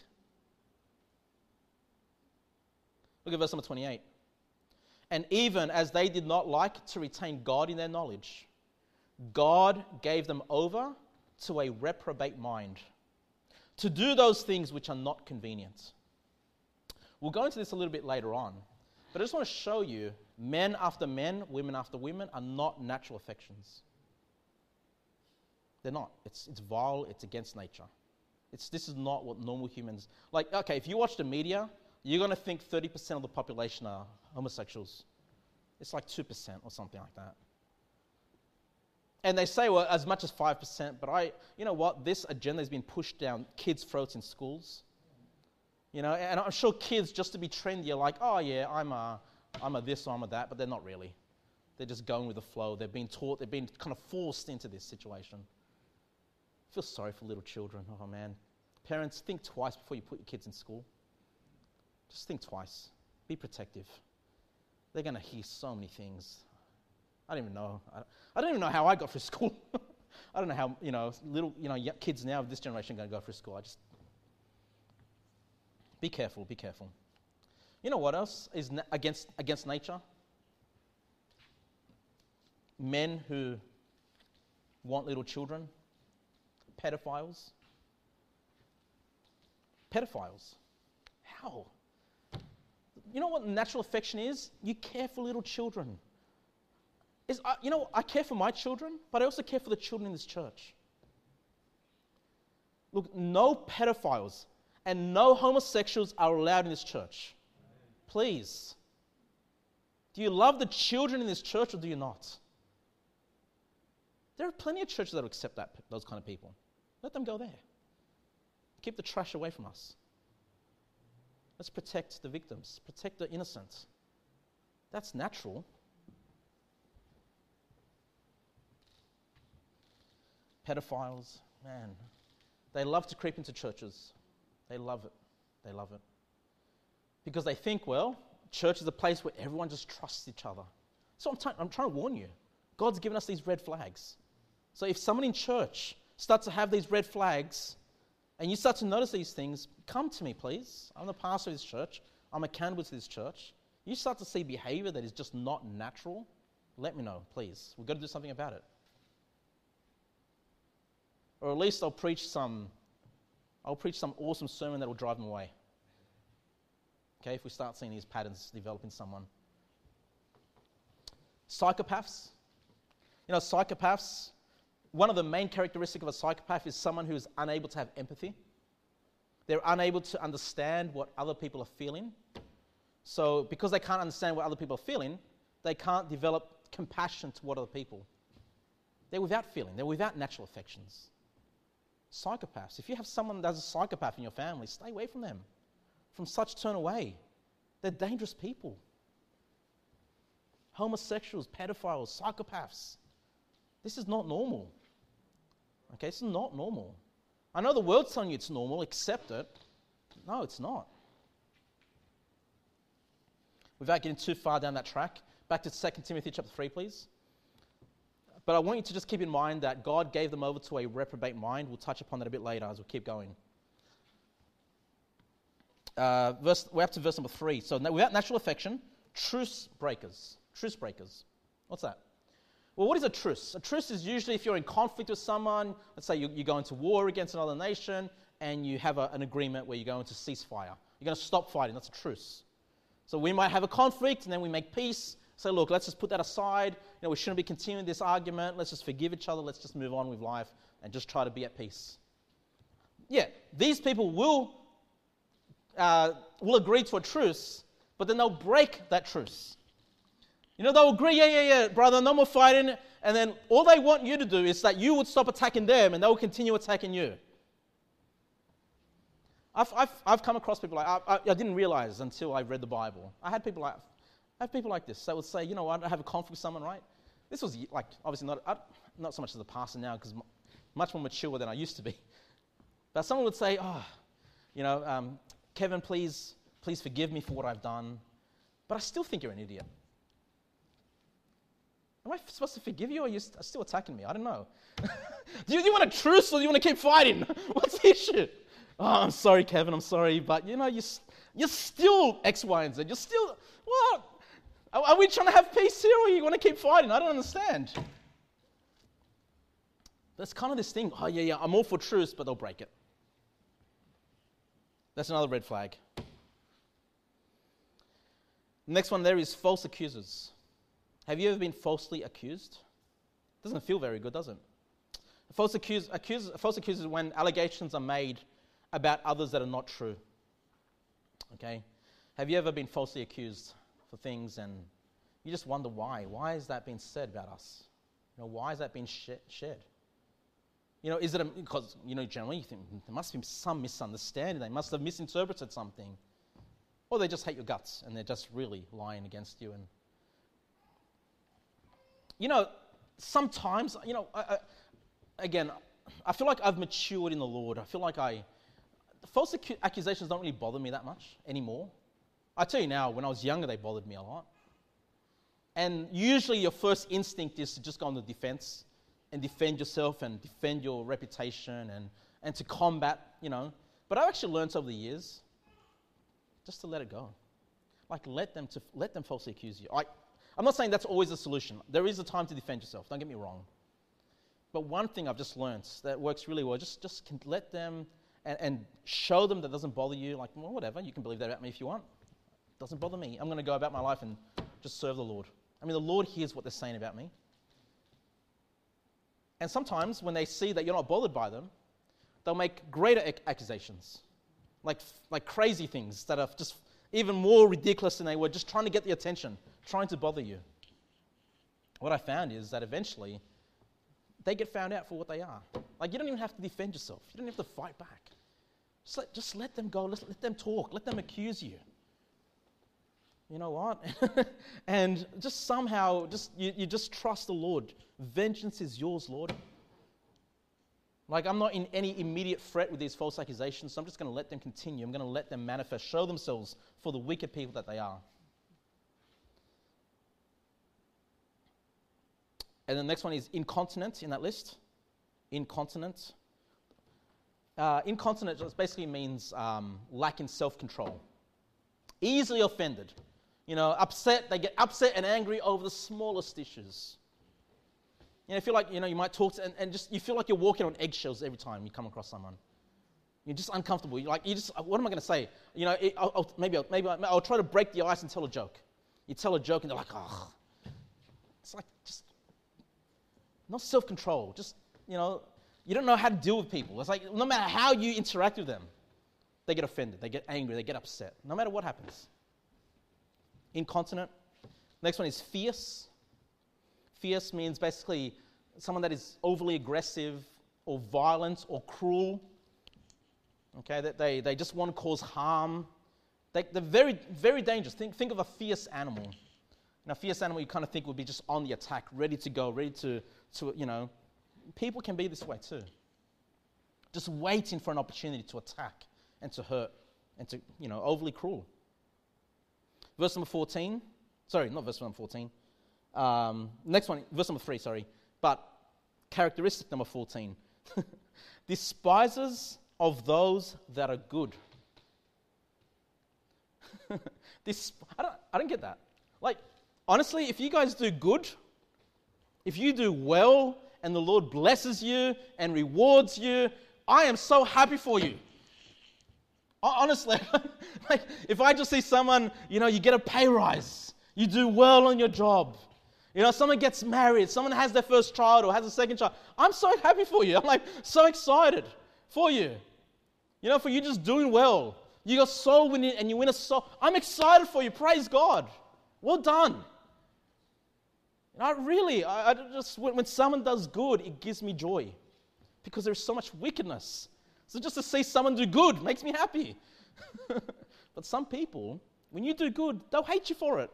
Look at verse number 28. And even as they did not like to retain God in their knowledge, God gave them over to a reprobate mind to do those things which are not convenient. We'll go into this a little bit later on, but I just want to show you men after men, women after women are not natural affections. They're not. It's vile. It's against nature. This is not what normal humans... Like, okay, if you watch the media, you're going to think 30% of the population are homosexuals. It's like 2% or something like that. And they say, well, as much as 5%, but you know what? This agenda has been pushed down kids' throats in schools. You know, and I'm sure kids, just to be trendy, are like, oh yeah, I'm a this or I'm a that, but they're not really. They're just going with the flow. They've been taught, they've been kind of forced into this situation. I feel sorry for little children. Oh man. Parents, think twice before you put your kids in school. Just think twice. Be protective. They're going to hear so many things. I don't even know. I don't even know how I got through school. I don't know how, kids now of this generation are going to go through school. Be careful, be careful. You know what else is against nature? Men who want little children. Pedophiles. Pedophiles. How? You know what natural affection is? You care for little children. I care for my children, but I also care for the children in this church. Look, no pedophiles and no homosexuals are allowed in this church. Please. Do you love the children in this church or do you not? There are plenty of churches that will accept those kind of people. Let them go there. Keep the trash away from us. Let's protect the victims, protect the innocent. That's natural. Pedophiles, man, they love to creep into churches. They love it. They love it. Because they think, well, church is a place where everyone just trusts each other. So I'm trying to warn you. God's given us these red flags. So if someone in church starts to have these red flags, and you start to notice these things, come to me, please. I'm the pastor of this church. I'm accountable to this church. You start to see behavior that is just not natural, let me know, please. We've got to do something about it. Or at least I'll preach some awesome sermon that will drive them away. Okay, if we start seeing these patterns develop in someone. Psychopaths. Psychopaths, one of the main characteristics of a psychopath is someone who is unable to have empathy. They're unable to understand what other people are feeling. So because they can't understand what other people are feeling, they can't develop compassion toward other people. They're without feeling. They're without natural affections. Psychopaths. If you have someone that's a psychopath in your family, stay away from them. From such turn away. They're dangerous people. Homosexuals, pedophiles, psychopaths. This is not normal. Okay, this is not normal. I know the world's telling you it's normal, accept it. No, it's not. Without getting too far down that track, back to 2 Timothy chapter 3, please. But I want you to just keep in mind that God gave them over to a reprobate mind. We'll touch upon that a bit later as we keep going. We're up to verse number 3. So without natural affection, truce breakers. Truce breakers. What's that? Well, what is a truce? A truce is usually if you're in conflict with someone, let's say you go into war against another nation, and you have an agreement where you go into ceasefire. You're going to stop fighting. That's a truce. So we might have a conflict, and then we make peace. Say, look, let's just put that aside. We shouldn't be continuing this argument. Let's just forgive each other. Let's just move on with life and just try to be at peace. Yeah, these people will agree to a truce, but then they'll break that truce. They'll agree, yeah, brother, no more fighting. And then all they want you to do is that you would stop attacking them and they will continue attacking you. I've come across people like, I didn't realize until I read the Bible. I have people like this. They would say, I have a conflict with someone, right? This was like, obviously not so much as a pastor now because much more mature than I used to be. But someone would say, Kevin, please forgive me for what I've done, but I still think you're an idiot. Am I supposed to forgive you or are you still attacking me? I don't know. Do you want a truce or do you want to keep fighting? What's the issue? Oh, I'm sorry, Kevin, I'm sorry, but you're still X, Y, and Z. You're still, what? Are we trying to have peace here or you want to keep fighting? I don't understand. That's kind of this thing, I'm all for truce, but they'll break it. That's another red flag. The next one there is false accusers. Have you ever been falsely accused? Doesn't feel very good, does it? False accusers are when allegations are made about others that are not true. Okay? Have you ever been falsely accused for things and you just wonder why? Why is that being said about us? Why is that being shared? Is it because, generally you think there must be some misunderstanding. They must have misinterpreted something. Or they just hate your guts and they're just really lying against you. And sometimes, I feel like I've matured in the Lord. I feel like false accusations don't really bother me that much anymore. I tell you now, when I was younger, they bothered me a lot. And usually your first instinct is to just go on the defense and defend yourself and defend your reputation and to combat, But I've actually learned over the years just to let it go. Like let them falsely accuse you. I'm not saying that's always the solution. There is a time to defend yourself, don't get me wrong. But one thing I've just learned that works really well, just let them and show them that doesn't bother you. Like, well, whatever, you can believe that about me if you want. It doesn't bother me. I'm going to go about my life and just serve the Lord. The Lord hears what they're saying about me. And sometimes when they see that you're not bothered by them, they'll make greater accusations, like crazy things that are just even more ridiculous than they were, just trying to get the attention, trying to bother you. What I found is that eventually they get found out for what they are. Like, you don't even have to defend yourself. You don't have to fight back. Just let them go. Let them talk. Let them accuse you. You know what? And just somehow, you just trust the Lord. Vengeance is yours, Lord. Like, I'm not in any immediate threat with these false accusations, so I'm just going to let them continue. I'm going to let them manifest, show themselves for the wicked people that they are. And the next one is incontinent in that list. Incontinent. Incontinent just basically means lacking self-control. Easily offended. Upset. They get upset and angry over the smallest issues. You feel like, you might talk to, and just, you feel like you're walking on eggshells every time you come across someone. You're just uncomfortable. What am I going to say? I'll try to break the ice and tell a joke. You tell a joke and they're like, oh. It's like, just, not self-control. Just, you don't know how to deal with people. It's like, no matter how you interact with them, they get offended, they get angry, they get upset, no matter what happens. Incontinent. Next one is fierce. Fierce means basically someone that is overly aggressive or violent or cruel. Okay, that they just want to cause harm. They're very, very dangerous. Think of a fierce animal. A fierce animal you kind of think would be just on the attack, ready to go, ready to people can be this way too. Just waiting for an opportunity to attack and to hurt and to, overly cruel. Verse number 14. Sorry, not verse number 14. Next one, verse number 3, sorry. But characteristic number 14. Despisers of those that are good. I don't get that. Like, honestly, if you guys do good, if you do well, and the Lord blesses you and rewards you, I am so happy for you. Honestly, like, if I just see someone, you get a pay rise, you do well on your job, someone gets married, someone has their first child or has a second child, I'm so happy for you. I'm like so excited for you. For you just doing well. You got soul winning and you win a soul. I'm excited for you. Praise God. Well done. I just, when someone does good, it gives me joy because there's so much wickedness. So just to see someone do good makes me happy. But some people, when you do good, they'll hate you for it.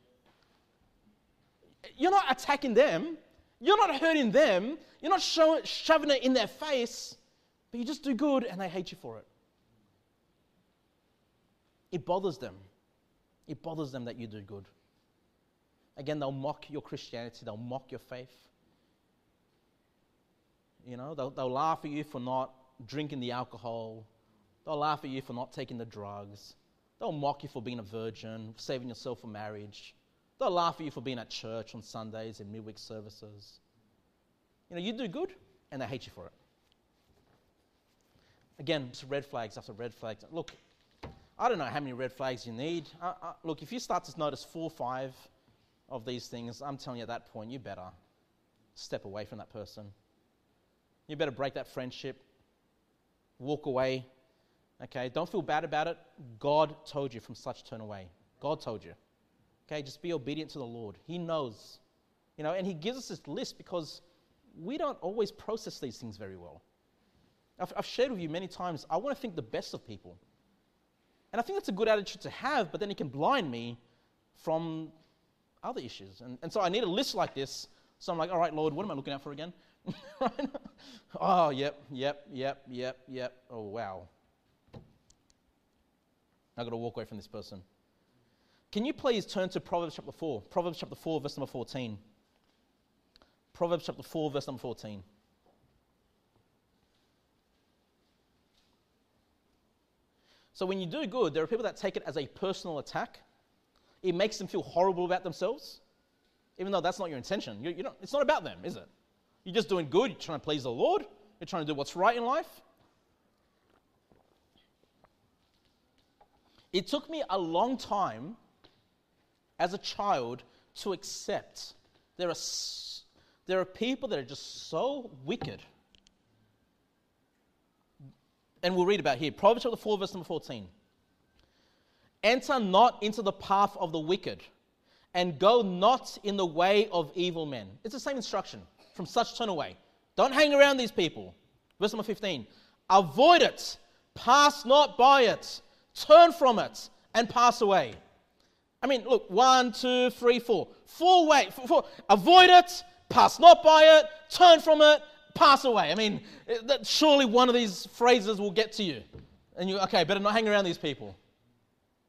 You're not attacking them. You're not hurting them. You're not shoving it in their face. But you just do good and they hate you for it. It bothers them. It bothers them that you do good. Again, they'll mock your Christianity. They'll mock your faith. They'll laugh at you for not drinking the alcohol. They'll laugh at you for not taking the drugs. They'll mock you for being a virgin, saving yourself for marriage. They'll laugh at you for being at church on Sundays and midweek services. You do good and they hate you for it. Again, just red flags after red flags. Look, I don't know how many red flags you need. Look, if you start to notice 4 or 5 of these things, I'm telling you at that point, you better step away from that person. You better break that friendship. Walk away. Okay, don't feel bad about it. God told you from such turn away. God told you. Okay, just be obedient to the Lord. He knows. And He gives us this list because we don't always process these things very well. I've shared with you many times, I want to think the best of people. And I think that's a good attitude to have, but then it can blind me from other issues. And so I need a list like this. So I'm like, all right, Lord, what am I looking out for again? Oh, yep. Oh, wow. I've got to walk away from this person. Can you please turn to Proverbs chapter 4? Proverbs chapter 4, verse number 14. Proverbs chapter 4, verse number 14. So when you do good, there are people that take it as a personal attack. It makes them feel horrible about themselves, even though that's not your intention. It's not about them, is it? You're just doing good. You're trying to please the Lord. You're trying to do what's right in life. It took me a long time as a child to accept there are people that are just so wicked. And we'll read about here. Proverbs chapter 4, verse number 14. Enter not into the path of the wicked, and go not in the way of evil men. It's the same instruction. From such turn away. Don't hang around these people. Verse number 15. Avoid it. Pass not by it. Turn from it and pass away. I mean, look, 1, 2, 3, 4. 4 ways. Avoid it. Pass not by it. Turn from it. Pass away. I mean, surely one of these phrases will get to you. And better not hang around these people.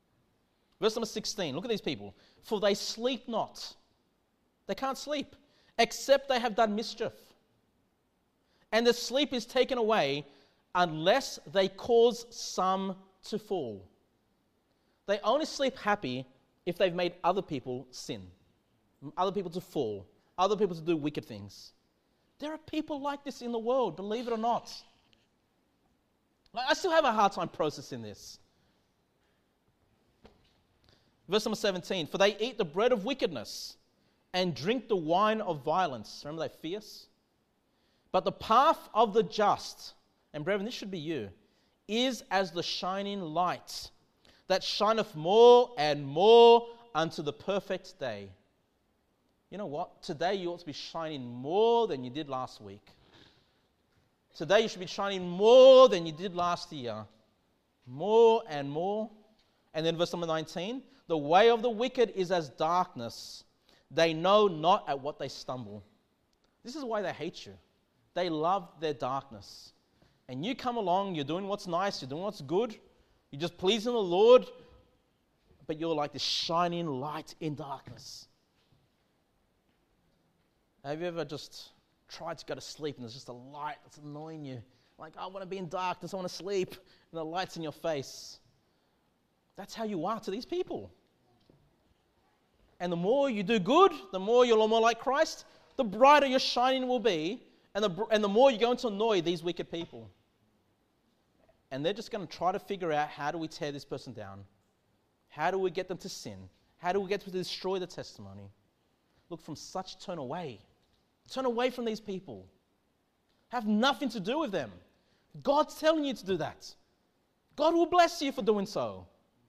Verse number 16. Look at these people. For they sleep not. They can't sleep. except they have done mischief. And the sleep is taken away unless they cause some to fall. They only sleep happy if they've made other people sin, other people to fall, other people to do wicked things. There are people like this in the world, believe it or not. I still have a hard time processing this. Verse number 17, for they eat the bread of wickedness and drink the wine of violence. Remember, they're fierce? But the path of the just, and brethren, this should be you, is as the shining light that shineth more and more unto the perfect day. You know what? Today you ought to be shining more than you did last week. Today you should be shining more than you did last year. More and more. And then verse number 19, the way of the wicked is as darkness. They know not at what they stumble. This is why they hate you. They love their darkness. And you come along, you're doing what's nice, you're doing what's good, you're just pleasing the Lord, but you're like this shining light in darkness. Have you ever just tried to go to sleep and there's just a light that's annoying you? Like, I want to be in darkness, I want to sleep, and the light's in your face. That's how you are to these people. And the more you do good, the more you're more like Christ, the brighter your shining will be, and the more you're going to annoy these wicked people. And they're just going to try to figure out, how do we tear this person down? How do we get them to sin? How do we get them to destroy the testimony? Look, from such turn away. Turn away from these people. Have nothing to do with them. God's telling you to do that. God will bless you for doing so.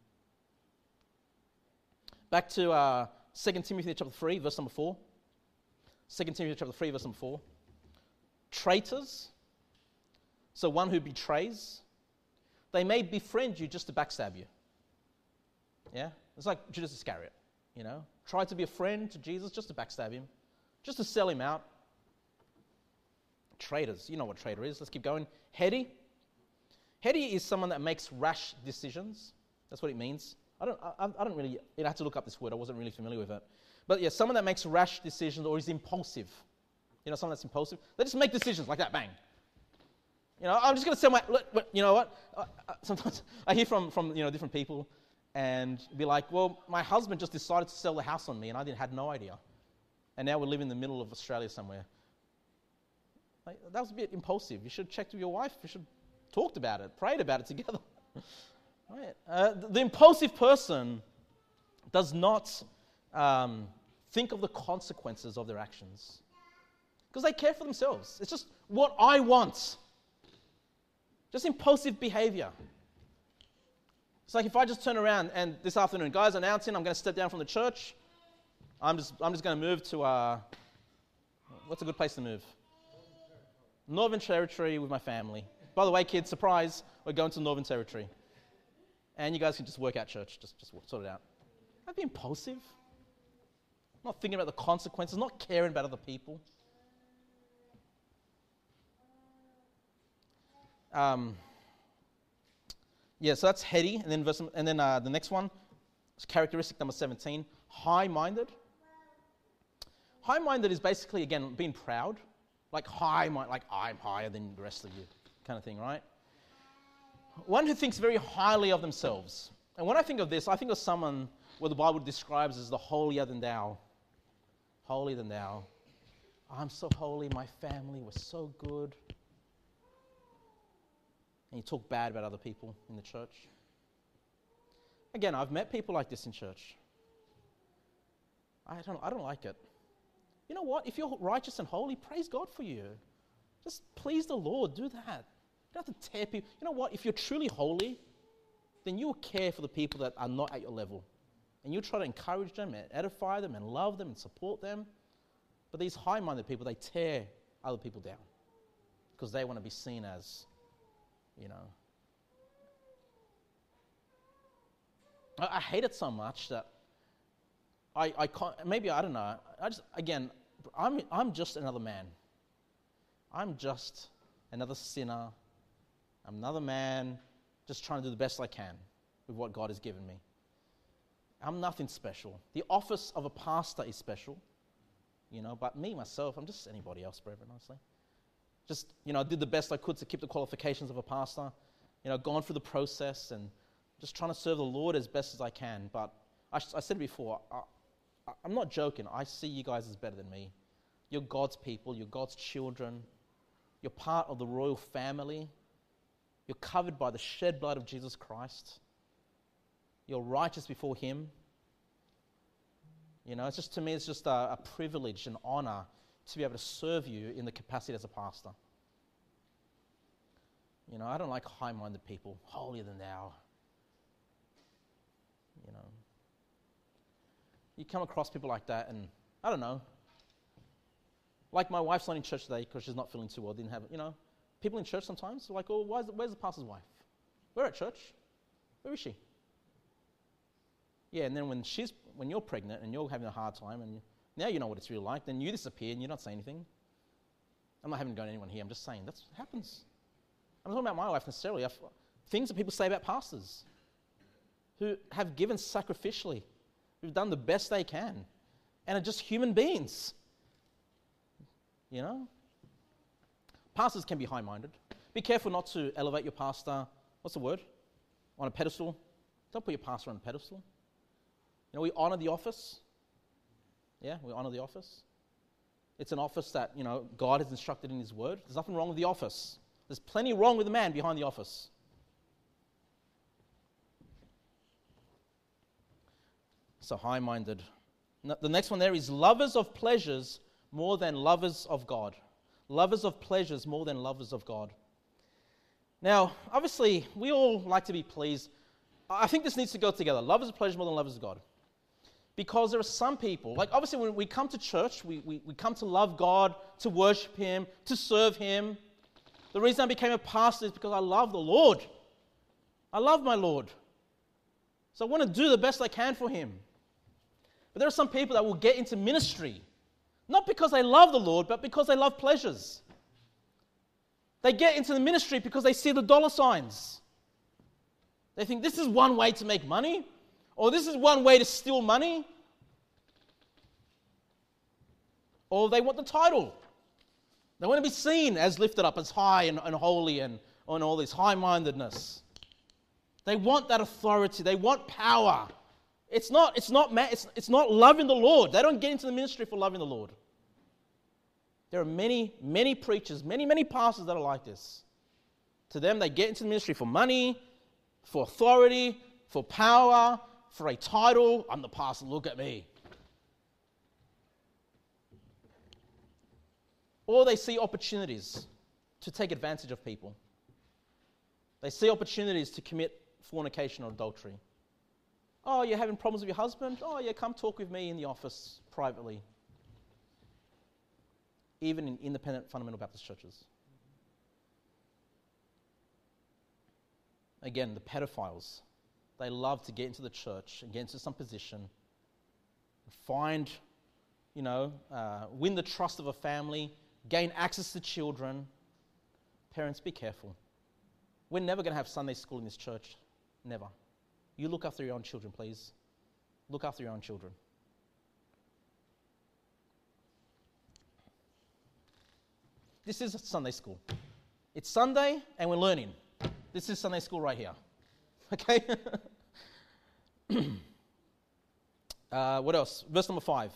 Back to 2 Timothy chapter 3, verse number 4. 2 Timothy chapter 3, verse number 4. Traitors, so one who betrays, they may befriend you just to backstab you. Yeah? It's like Judas Iscariot, you know? Tried to be a friend to Jesus just to backstab him, just to sell him out. Traitors, you know what a traitor is. Let's keep going. Heady. Heady is someone that makes rash decisions. That's what it means. I don't really, I had to look up this word. I wasn't really familiar with it. But yeah, someone that makes rash decisions or is impulsive. You know, someone that's impulsive. They just make decisions like that, bang. You know, I'm just going to sell my, you know what? Sometimes I hear from different people and be like, well, my husband just decided to sell the house on me and I had no idea. And now we live in the middle of Australia somewhere. Like, that was a bit impulsive. You should have checked with your wife. You should have talked about it, prayed about it together. Right? The impulsive person does not think of the consequences of their actions because they care for themselves. It's just what I want. Just impulsive behavior. It's like if I just turn around and this afternoon, guys, announcing I'm going to step down from the church. I'm just going to move to what's a good place to move? Northern Territory with my family. By the way, kids, surprise, we're going to Northern Territory. And you guys can just work out church, just sort it out. That'd be impulsive. Not thinking about the consequences, not caring about other people. So that's heady. And then the next one is characteristic number 17, high-minded. High-minded is basically, again, being proud. Like like I'm higher than the rest of you kind of thing, right? One who thinks very highly of themselves. And when I think of this, I think of someone where the Bible describes as the holier than thou. Holier than thou. I'm so holy, my family was so good. And you talk bad about other people in the church. Again, I've met people like this in church. I don't like it. You know what? If you're righteous and holy, praise God for you. Just please the Lord. Do that. You don't have to tear people. You know what? If you're truly holy, then you will care for the people that are not at your level. And you'll try to encourage them and edify them and love them and support them. But these high-minded people, they tear other people down because they want to be seen as, you know. I hate it so much that I can't, maybe, I don't know. I'm just another man. I'm just another sinner. I'm another man just trying to do the best I can with what God has given me. I'm nothing special. The office of a pastor is special. But me, myself, I'm just anybody else, brethren, honestly. Just, I did the best I could to keep the qualifications of a pastor, gone through the process and just trying to serve the Lord as best as I can. But I said it before, I'm not joking. I see you guys as better than me. You're God's people. You're God's children. You're part of the royal family. You're covered by the shed blood of Jesus Christ. You're righteous before Him. It's just, to me, it's just a privilege and honor to be able to serve you in the capacity as a pastor. I don't like high-minded people, holier than thou. You come across people like that, and I don't know. Like my wife's not in church today because she's not feeling too well. Didn't have, people in church sometimes are like, "Oh, where's the pastor's wife? We're at church. Where is she?" Yeah, and then when you're pregnant and you're having a hard time, and now you know what it's really like, then you disappear and you don't say anything. I'm not having to go to anyone here. I'm just saying that happens. I'm not talking about my wife necessarily. Things that people say about pastors who have given sacrificially, who've done the best they can, and are just human beings. Pastors can be high-minded. Be careful not to elevate your pastor, what's the word? On a pedestal. Don't put your pastor on a pedestal. We honor the office. Yeah, we honor the office. It's an office that, God has instructed in His Word. There's nothing wrong with the office. There's plenty wrong with the man behind the office. So high-minded. The next one there is lovers of pleasures more than lovers of God. Lovers of pleasures more than lovers of God. Now, obviously, we all like to be pleased. I think this needs to go together. Lovers of pleasure more than lovers of God. Because there are some people, like obviously when we come to church, we come to love God, to worship Him, to serve Him. The reason I became a pastor is because I love the Lord. I love my Lord. So I want to do the best I can for Him. But there are some people that will get into ministry, not because they love the Lord, but because they love pleasures. They get into the ministry because they see the dollar signs. They think this is one way to make money, or this is one way to steal money, or they want the title. They want to be seen as lifted up, as high and holy and on all this high-mindedness. They want that authority. They want power. It's not loving the Lord. They don't get into the ministry for loving the Lord. There are many, many preachers, many pastors that are like this. To them, they get into the ministry for money, for authority, for power, for a title. I'm the pastor, look at me. Or they see opportunities to take advantage of people. They see opportunities to commit fornication or adultery. Oh, you're having problems with your husband? Oh, yeah, come talk with me in the office privately. Even in independent fundamental Baptist churches. Again, the pedophiles, they love to get into the church and get into some position, find, win the trust of a family, gain access to children. Parents, be careful. We're never going to have Sunday school in this church. Never. You look after your own children, please. Look after your own children. This is Sunday school. It's Sunday and we're learning. This is Sunday school right here. Okay? What else? Verse number 5.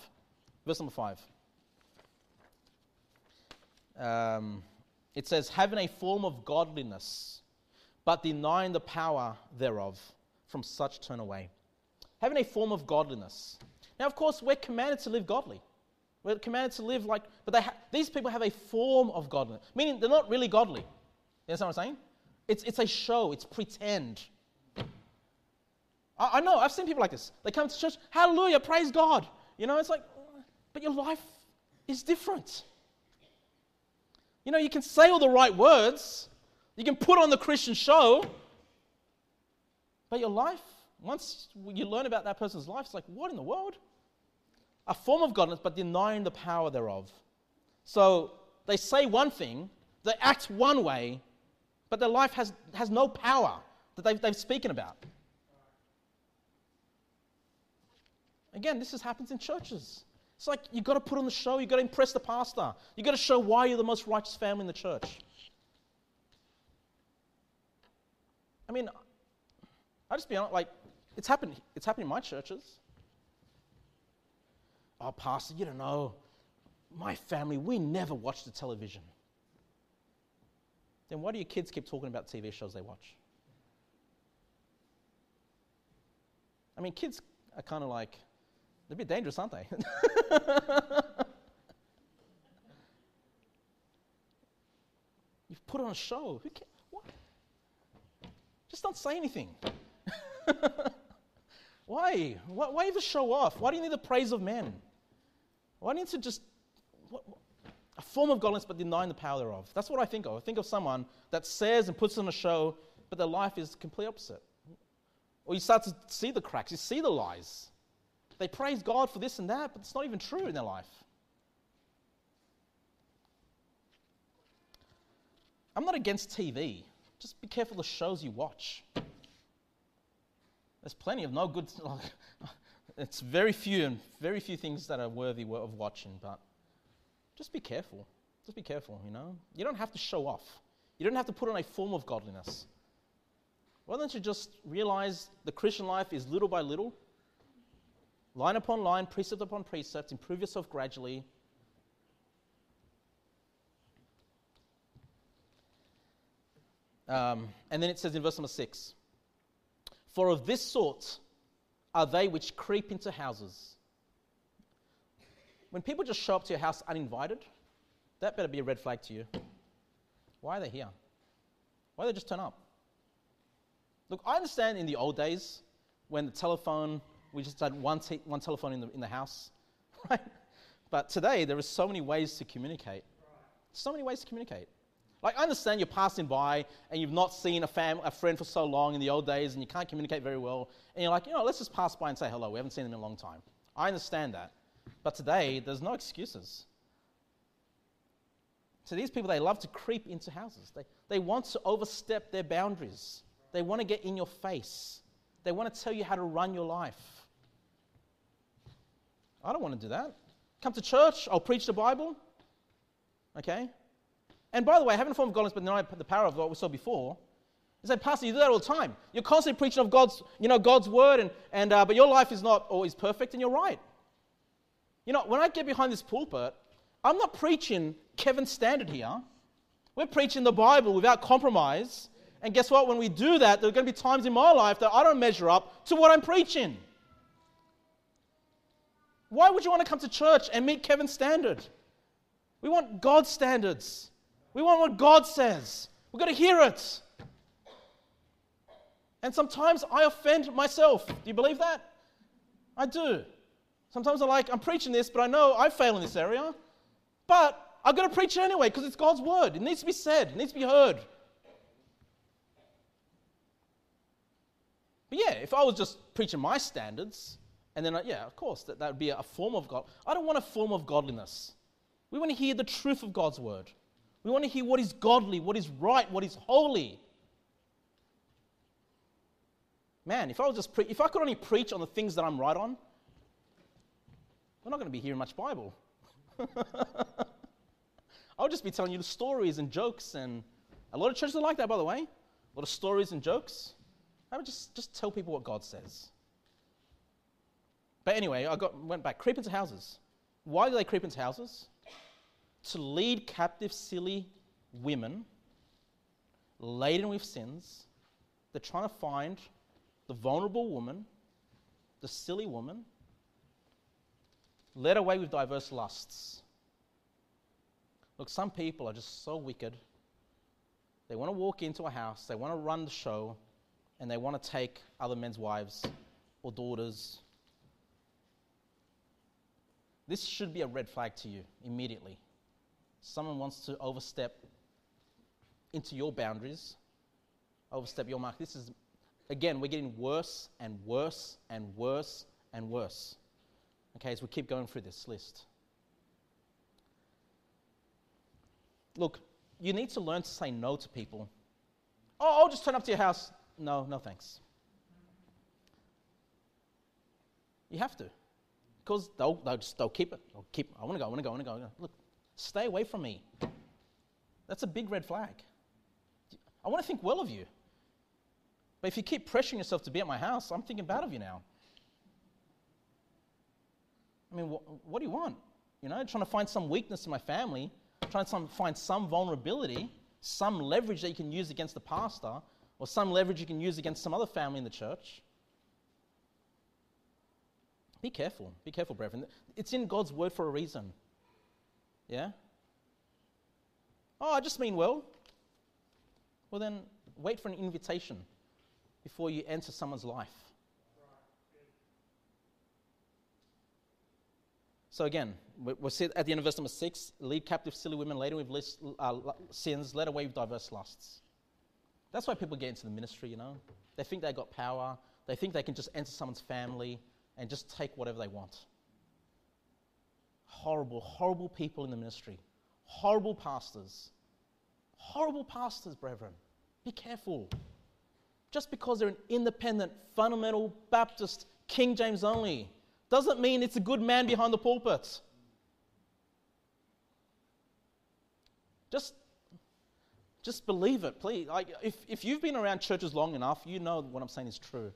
It says, having a form of godliness, but denying the power thereof. From such turn away. Having a form of godliness. Now, of course, we're commanded to live godly. We're commanded to live like, but these people have a form of godliness, meaning they're not really godly. You understand what I'm saying? It's a show. It's pretend. I know. I've seen people like this. They come to church, hallelujah, praise God. It's like, but your life is different. You can say all the right words. You can put on the Christian show. But your life, once you learn about that person's life, it's like, what in the world? A form of godliness, but denying the power thereof. So they say one thing, they act one way, but their life has no power that they've spoken about. Again, this happens in churches. It's like you've got to put on the show. You've got to impress the pastor. You've got to show why you're the most righteous family in the church. I mean, I'll just be honest, like, it's happened in my churches. Oh, pastor, you don't know. My family, we never watch the television. Then why do your kids keep talking about TV shows they watch? I mean, kids are kind of like, they're a bit dangerous, aren't they? You've put on a show. Who cares? What? Just don't say anything. Why? Why even show off? Why do you need the praise of men? Why do you need to just... a form of godliness but denying the power thereof. That's what I think of. I think of someone that says and puts on a show, but their life is the complete opposite. Or you start to see the cracks, you see the lies. They praise God for this and that, but it's not even true in their life. I'm not against TV. Just be careful the shows you watch. There's plenty of no good... It's very few things that are worthy of watching, but just be careful. Just be careful, you know. You don't have to show off. You don't have to put on a form of godliness. Why don't you just realize the Christian life is little by little, line upon line, precept upon precept, improve yourself gradually. And then it says in verse number 6, for of this sort are they which creep into houses. When people just show up to your house uninvited, that better be a red flag to you. Why are they here? Why do they just turn up? Look, I understand in the old days when the telephone, we just had one telephone in the house, right? But today there are so many ways to communicate. So many ways to communicate. Like, I understand you're passing by and you've not seen a friend for so long in the old days and you can't communicate very well. And you're like, let's just pass by and say hello. We haven't seen them in a long time. I understand that. But today, there's no excuses. So these people, they love to creep into houses. They want to overstep their boundaries. They want to get in your face. They want to tell you how to run your life. I don't want to do that. Come to church, I'll preach the Bible. Okay? And by the way, having a form of godliness but denying the power of what we saw before, you say, Pastor, you do that all the time. You're constantly preaching of God's word, but your life is not always perfect, and you're right. When I get behind this pulpit, I'm not preaching Kevin's standard here. We're preaching the Bible without compromise. And guess what? When we do that, there are going to be times in my life that I don't measure up to what I'm preaching. Why would you want to come to church and meet Kevin's standard? We want God's standards. We want what God says. We've got to hear it. And sometimes I offend myself. Do you believe that? I do. Sometimes I'm preaching this, but I know I fail in this area. But I've got to preach it anyway because it's God's word. It needs to be said. It needs to be heard. But yeah, if I was just preaching my standards, and then, of course, that would be a form of God. I don't want a form of godliness. We want to hear the truth of God's word. We want to hear what is godly, what is right, what is holy. Man, if I could only preach on the things that I'm right on, we're not going to be hearing much Bible. I'll just be telling you the stories and jokes, and a lot of churches are like that, by the way. A lot of stories and jokes. I would just tell people what God says. But anyway, went back. Creep into houses. Why do they creep into houses? To lead captive, silly women laden with sins. They're trying to find the vulnerable woman, the silly woman, led away with diverse lusts. Look, some people are just so wicked. They want to walk into a house, they want to run the show, and they want to take other men's wives or daughters. This should be a red flag to you immediately. Someone wants to overstep into your boundaries, overstep your mark. This is, again, we're getting worse and worse and worse and worse. Okay, as we keep going through this list. Look, you need to learn to say no to people. Oh, I'll just turn up to your house. No thanks. You have to. because they'll keep it. I want to go. Look, stay away from me. That's a big red flag. I want to think well of you. But if you keep pressuring yourself to be at my house, I'm thinking bad of you now. I mean, what do you want? Trying to find some weakness in my family, trying to find some vulnerability, some leverage that you can use against the pastor, or some leverage you can use against some other family in the church. Be careful, brethren. It's in God's word for a reason. Yeah? Oh, I just mean well. Well then, wait for an invitation before you enter someone's life. So again, we'll see at the end of verse number 6, lead captive silly women, laden with sins, led away with diverse lusts. That's why people get into the ministry, They think they got power. They think they can just enter someone's family and just take whatever they want. Horrible, horrible people in the ministry. Horrible pastors. Horrible pastors, brethren. Be careful. Just because they're an independent, fundamental Baptist, King James only, doesn't mean it's a good man behind the pulpit. Just believe it, please. Like, if you've been around churches long enough, you know what I'm saying is true.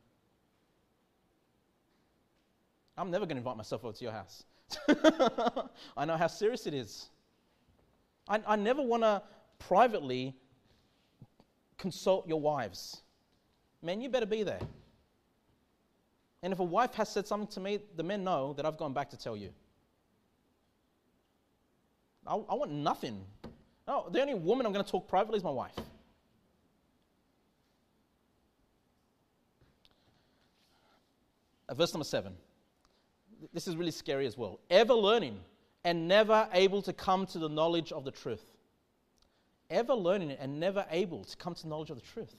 I'm never going to invite myself over to your house. I know how serious it is. I never want to privately consult your wives. Man, you better be there. And if a wife has said something to me, the men know that I've gone back to tell you. I want nothing. No, the only woman I'm going to talk privately is my wife. Verse number 7. This is really scary as well. Ever learning and never able to come to the knowledge of the truth. Ever learning and never able to come to the knowledge of the truth.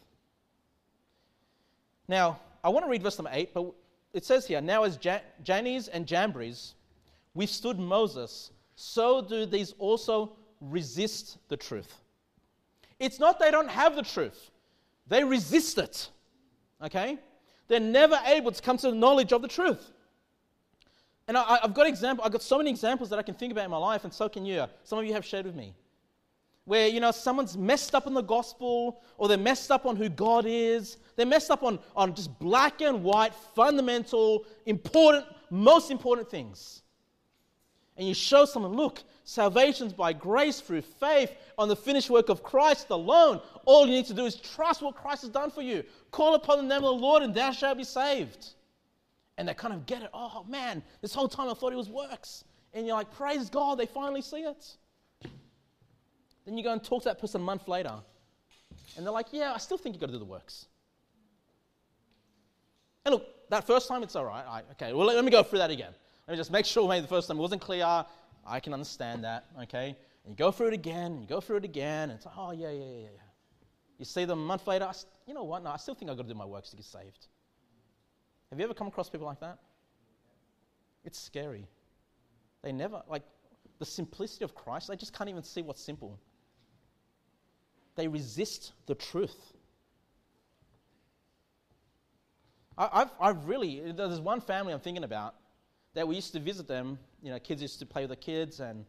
Now, I want to read verse number 8, but it says here, now as Jannes and Jambres withstood Moses, so do these also resist the truth. It's not they don't have the truth. They resist it. Okay? They're never able to come to the knowledge of the truth. And I've got so many examples that I can think about in my life, and so can you. Some of you have shared with me. Where, someone's messed up in the gospel, or they're messed up on who God is. They're messed up on just black and white, fundamental, most important things. And you show someone, look, salvation's by grace through faith on the finished work of Christ alone. All you need to do is trust what Christ has done for you. Call upon the name of the Lord and thou shalt be saved. And they kind of get it. Oh, man, this whole time I thought it was works. And you're like, praise God, they finally see it. Then you go and talk to that person a month later. And they're like, yeah, I still think you've got to do the works. And look, that first time, it's all right. Okay, well, let me go through that again. Let me just make sure maybe the first time it wasn't clear. I can understand that, okay? And you go through it again, and you go through it again, and it's like, oh, yeah. You see them a month later, you know what? No, I still think I've got to do my works to get saved. Have you ever come across people like that? It's scary. They never, the simplicity of Christ, they just can't even see what's simple. They resist the truth. There's one family I'm thinking about that we used to visit them. Kids used to play with the kids, and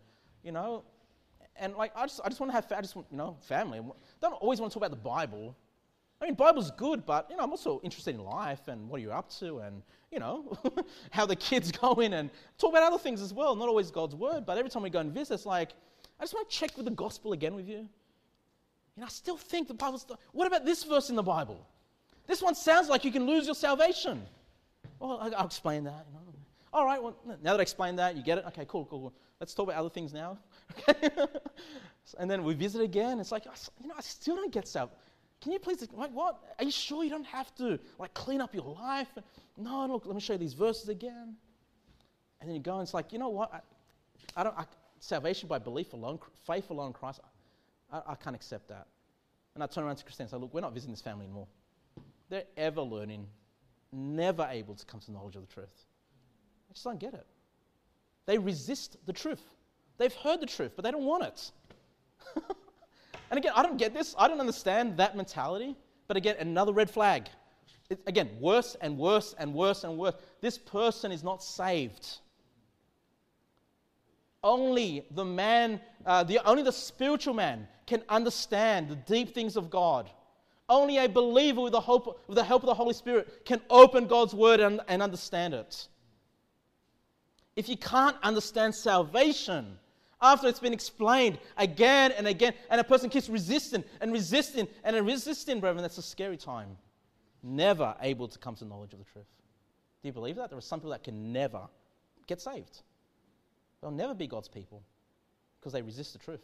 I just want to have family. I don't always want to talk about the Bible. I mean, Bible's good, but I'm also interested in life and what are you up to, and how the kids going, and talk about other things as well. Not always God's word, but every time we go and visit, it's like I just want to check with the gospel again with you. I still think the Bible's. What about this verse in the Bible? This one sounds like you can lose your salvation. Well, I'll explain that. All right, well, now that I explained that, you get it? Okay, cool. Let's talk about other things now. Okay? And then we visit again. It's like, I still don't get salvation. Can you please, what? Are you sure you don't have to, clean up your life? No, look, let me show you these verses again. And then you go and it's like, you know what? Salvation by belief alone, faith alone in Christ, I can't accept that. And I turn around to Christians and say, look, we're not visiting this family anymore. They're ever learning, never able to come to the knowledge of the truth. I just don't get it. They resist the truth. They've heard the truth, but they don't want it. And again, I don't get this. I don't understand that mentality. But again, another red flag. again, worse and worse and worse and worse. This person is not saved. Only the man, only the spiritual man can understand the deep things of God. Only a believer with the help of the Holy Spirit can open God's word and understand it. If you can't understand salvation after it's been explained again and again, and a person keeps resisting and resisting and resisting, brethren, that's a scary time. Never able to come to knowledge of the truth. Do you believe that? There are some people that can never get saved. They'll never be God's people because they resist the truth.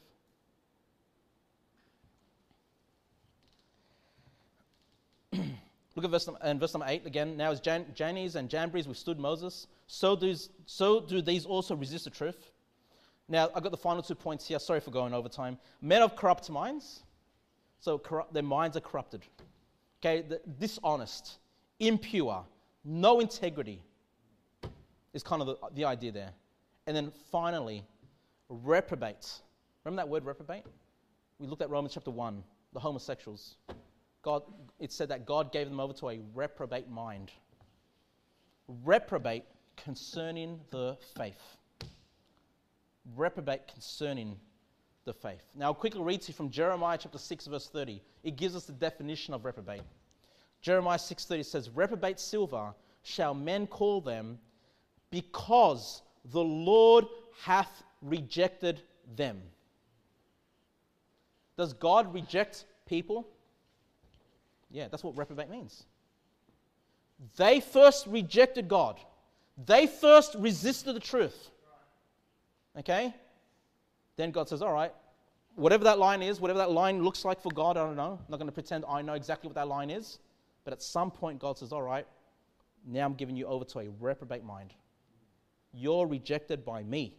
Look at verse number 8 again. Now as Jannes and Jambres withstood Moses, so do these also resist the truth. Now I've got the final 2 points here. Sorry for going over time. Men of corrupt minds. So their minds are corrupted. Okay, dishonest, impure, no integrity is kind of the idea there. And then finally, reprobate. Remember that word reprobate? We looked at Romans chapter 1, the homosexuals. It said that God gave them over to a reprobate mind. Reprobate concerning the faith. Reprobate concerning the faith. Now I'll quickly read to you from Jeremiah chapter 6 verse 30. It gives us the definition of reprobate. Jeremiah 6:30 says, reprobate silver shall men call them, because the Lord hath rejected them. Does God reject people? Yeah, that's what reprobate means. They first rejected God. They first resisted the truth. Okay? Then God says, all right, whatever that line is, whatever that line looks like for God, I don't know. I'm not going to pretend I know exactly what that line is. But at some point, God says, all right, now I'm giving you over to a reprobate mind. You're rejected by me.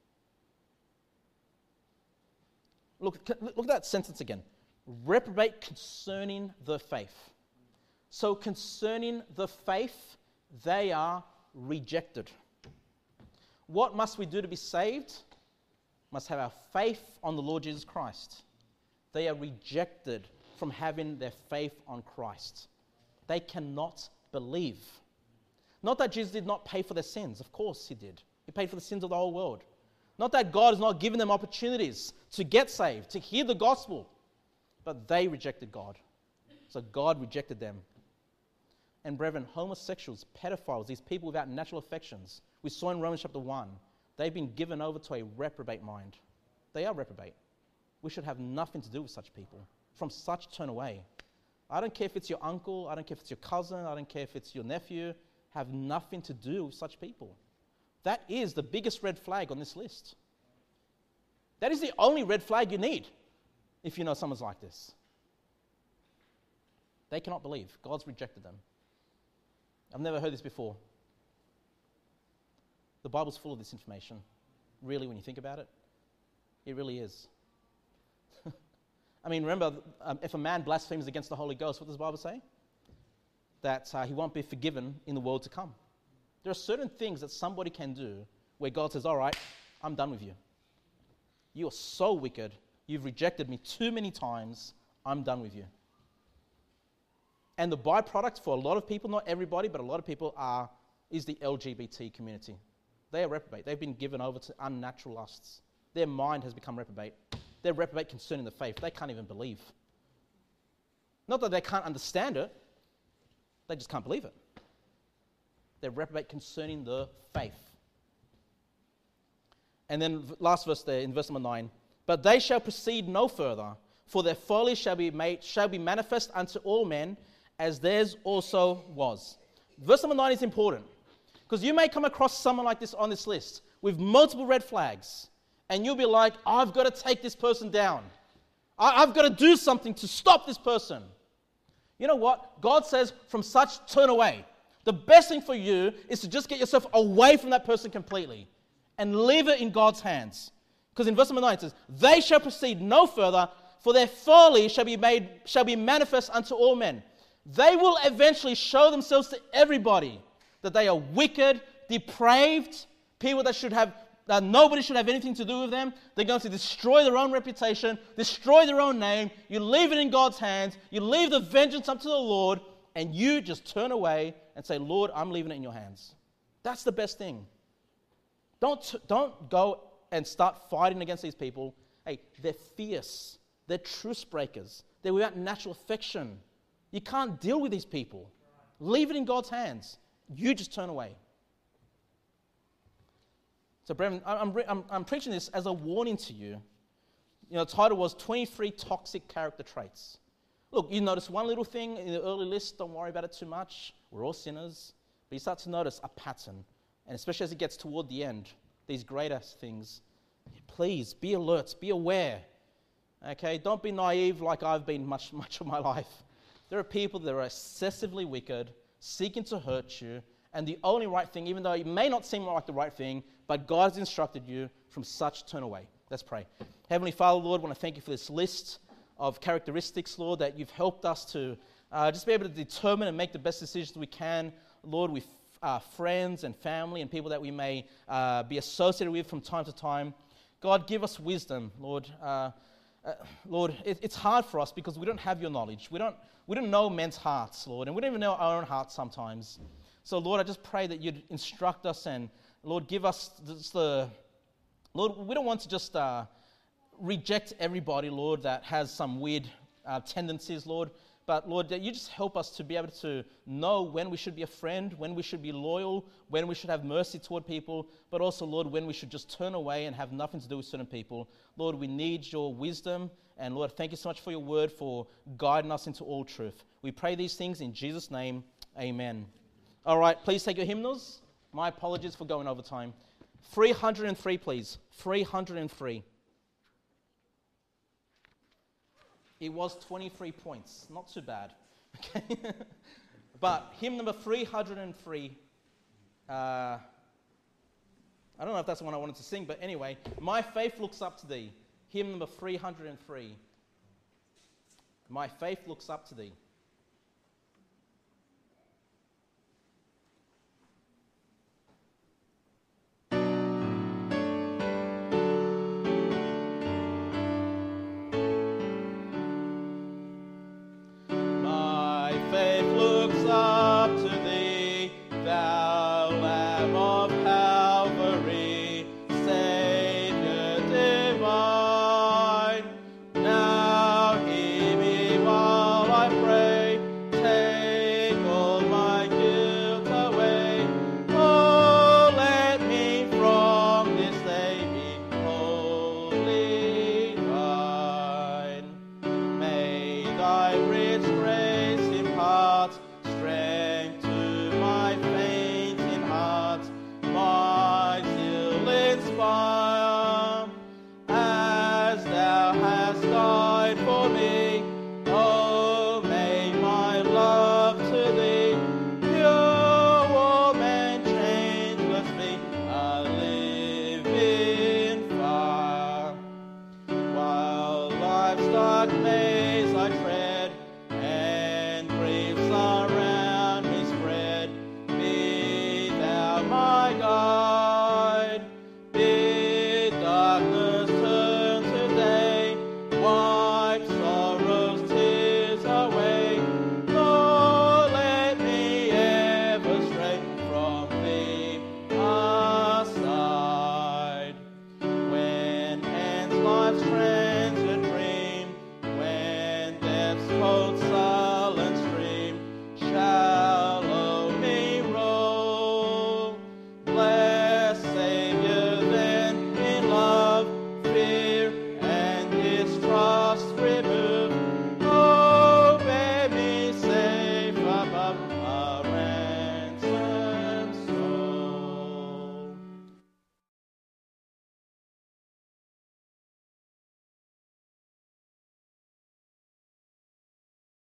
Look at that sentence again. Reprobate concerning the faith. So concerning the faith, they are rejected. What must we do to be saved? Must have our faith on the Lord Jesus Christ. They are rejected from having their faith on Christ. They cannot believe. Not that Jesus did not pay for their sins. Of course he did. He paid for the sins of the whole world. Not that God has not given them opportunities to get saved, to hear the gospel. But they rejected God. So God rejected them. And brethren, homosexuals, pedophiles, these people without natural affections, we saw in Romans chapter 1, they've been given over to a reprobate mind. They are reprobate. We should have nothing to do with such people. From such, turn away. I don't care if it's your uncle, I don't care if it's your cousin, I don't care if it's your nephew. Have nothing to do with such people. That is the biggest red flag on this list. That is the only red flag you need if you know someone's like this. They cannot believe. God's rejected them. I've never heard this before. The Bible's full of this information. Really, when you think about it, it really is. I mean, remember, if a man blasphemes against the Holy Ghost, what does the Bible say? That he won't be forgiven in the world to come. There are certain things that somebody can do where God says, all right, I'm done with you. You are so wicked. You've rejected me too many times. I'm done with you. And the byproduct for a lot of people, not everybody, but a lot of people is the LGBT community. They are reprobate. They've been given over to unnatural lusts. Their mind has become reprobate. They're reprobate concerning the faith. They can't even believe. Not that they can't understand it. They just can't believe it. They're reprobate concerning the faith. And then last verse there, in verse number 9. But they shall proceed no further, for their folly shall be manifest unto all men, as theirs also was. Verse number 9 is important, because you may come across someone like this on this list with multiple red flags, and you'll be like, I've got to take this person down. I've got to do something to stop this person. You know what? God says, from such, turn away. The best thing for you is to just get yourself away from that person completely and leave it in God's hands. Because in verse number 9 it says, they shall proceed no further, for their folly shall be manifest unto all men. They will eventually show themselves to everybody that they are wicked, depraved, people that nobody should have anything to do with them. They're going to destroy their own reputation, destroy their own name. You leave it in God's hands. You leave the vengeance up to the Lord. and you just turn away and say, Lord, I'm leaving it in your hands. That's the best thing. Don't go and start fighting against these people. Hey, they're fierce. They're truce breakers. They're without natural affection. You can't deal with these people. Leave it in God's hands. You just turn away. So, Brendan, I'm preaching this as a warning to you. The title was 23 Toxic Character Traits. Look, you notice one little thing in the early list, don't worry about it too much. We're all sinners. But you start to notice a pattern. And especially as it gets toward the end, these greater things. Please, be alert, be aware. Okay, don't be naive like I've been much of my life. There are people that are excessively wicked, seeking to hurt you, and the only right thing, even though it may not seem like the right thing, but God has instructed you, from such turn away. Let's pray. Heavenly Father, Lord, I want to thank you for this list of characteristics, Lord, that you've helped us to just be able to determine and make the best decisions we can, Lord, with friends and family and people that we may be associated with from time to time. God, give us wisdom, Lord. Lord, it's hard for us because we don't have your knowledge. We don't know men's hearts, Lord, and we don't even know our own hearts sometimes. So, Lord, I just pray that you'd instruct us and, Lord, give us Lord, we don't want to just reject everybody, Lord, that has some weird tendencies, Lord. But, Lord, that you just help us to be able to know when we should be a friend, when we should be loyal, when we should have mercy toward people, but also, Lord, when we should just turn away and have nothing to do with certain people. Lord, we need your wisdom. And, Lord, thank you so much for your word, for guiding us into all truth. We pray these things in Jesus' name. Amen. All right, please take your hymnals. My apologies for going over time. 303, please. 303. It was 23 points. Not too bad. Okay. But hymn number 303. I don't know if that's the one I wanted to sing, but anyway. My faith looks up to thee. Hymn number 303. My faith looks up to thee. Up to thee, thou Lamb of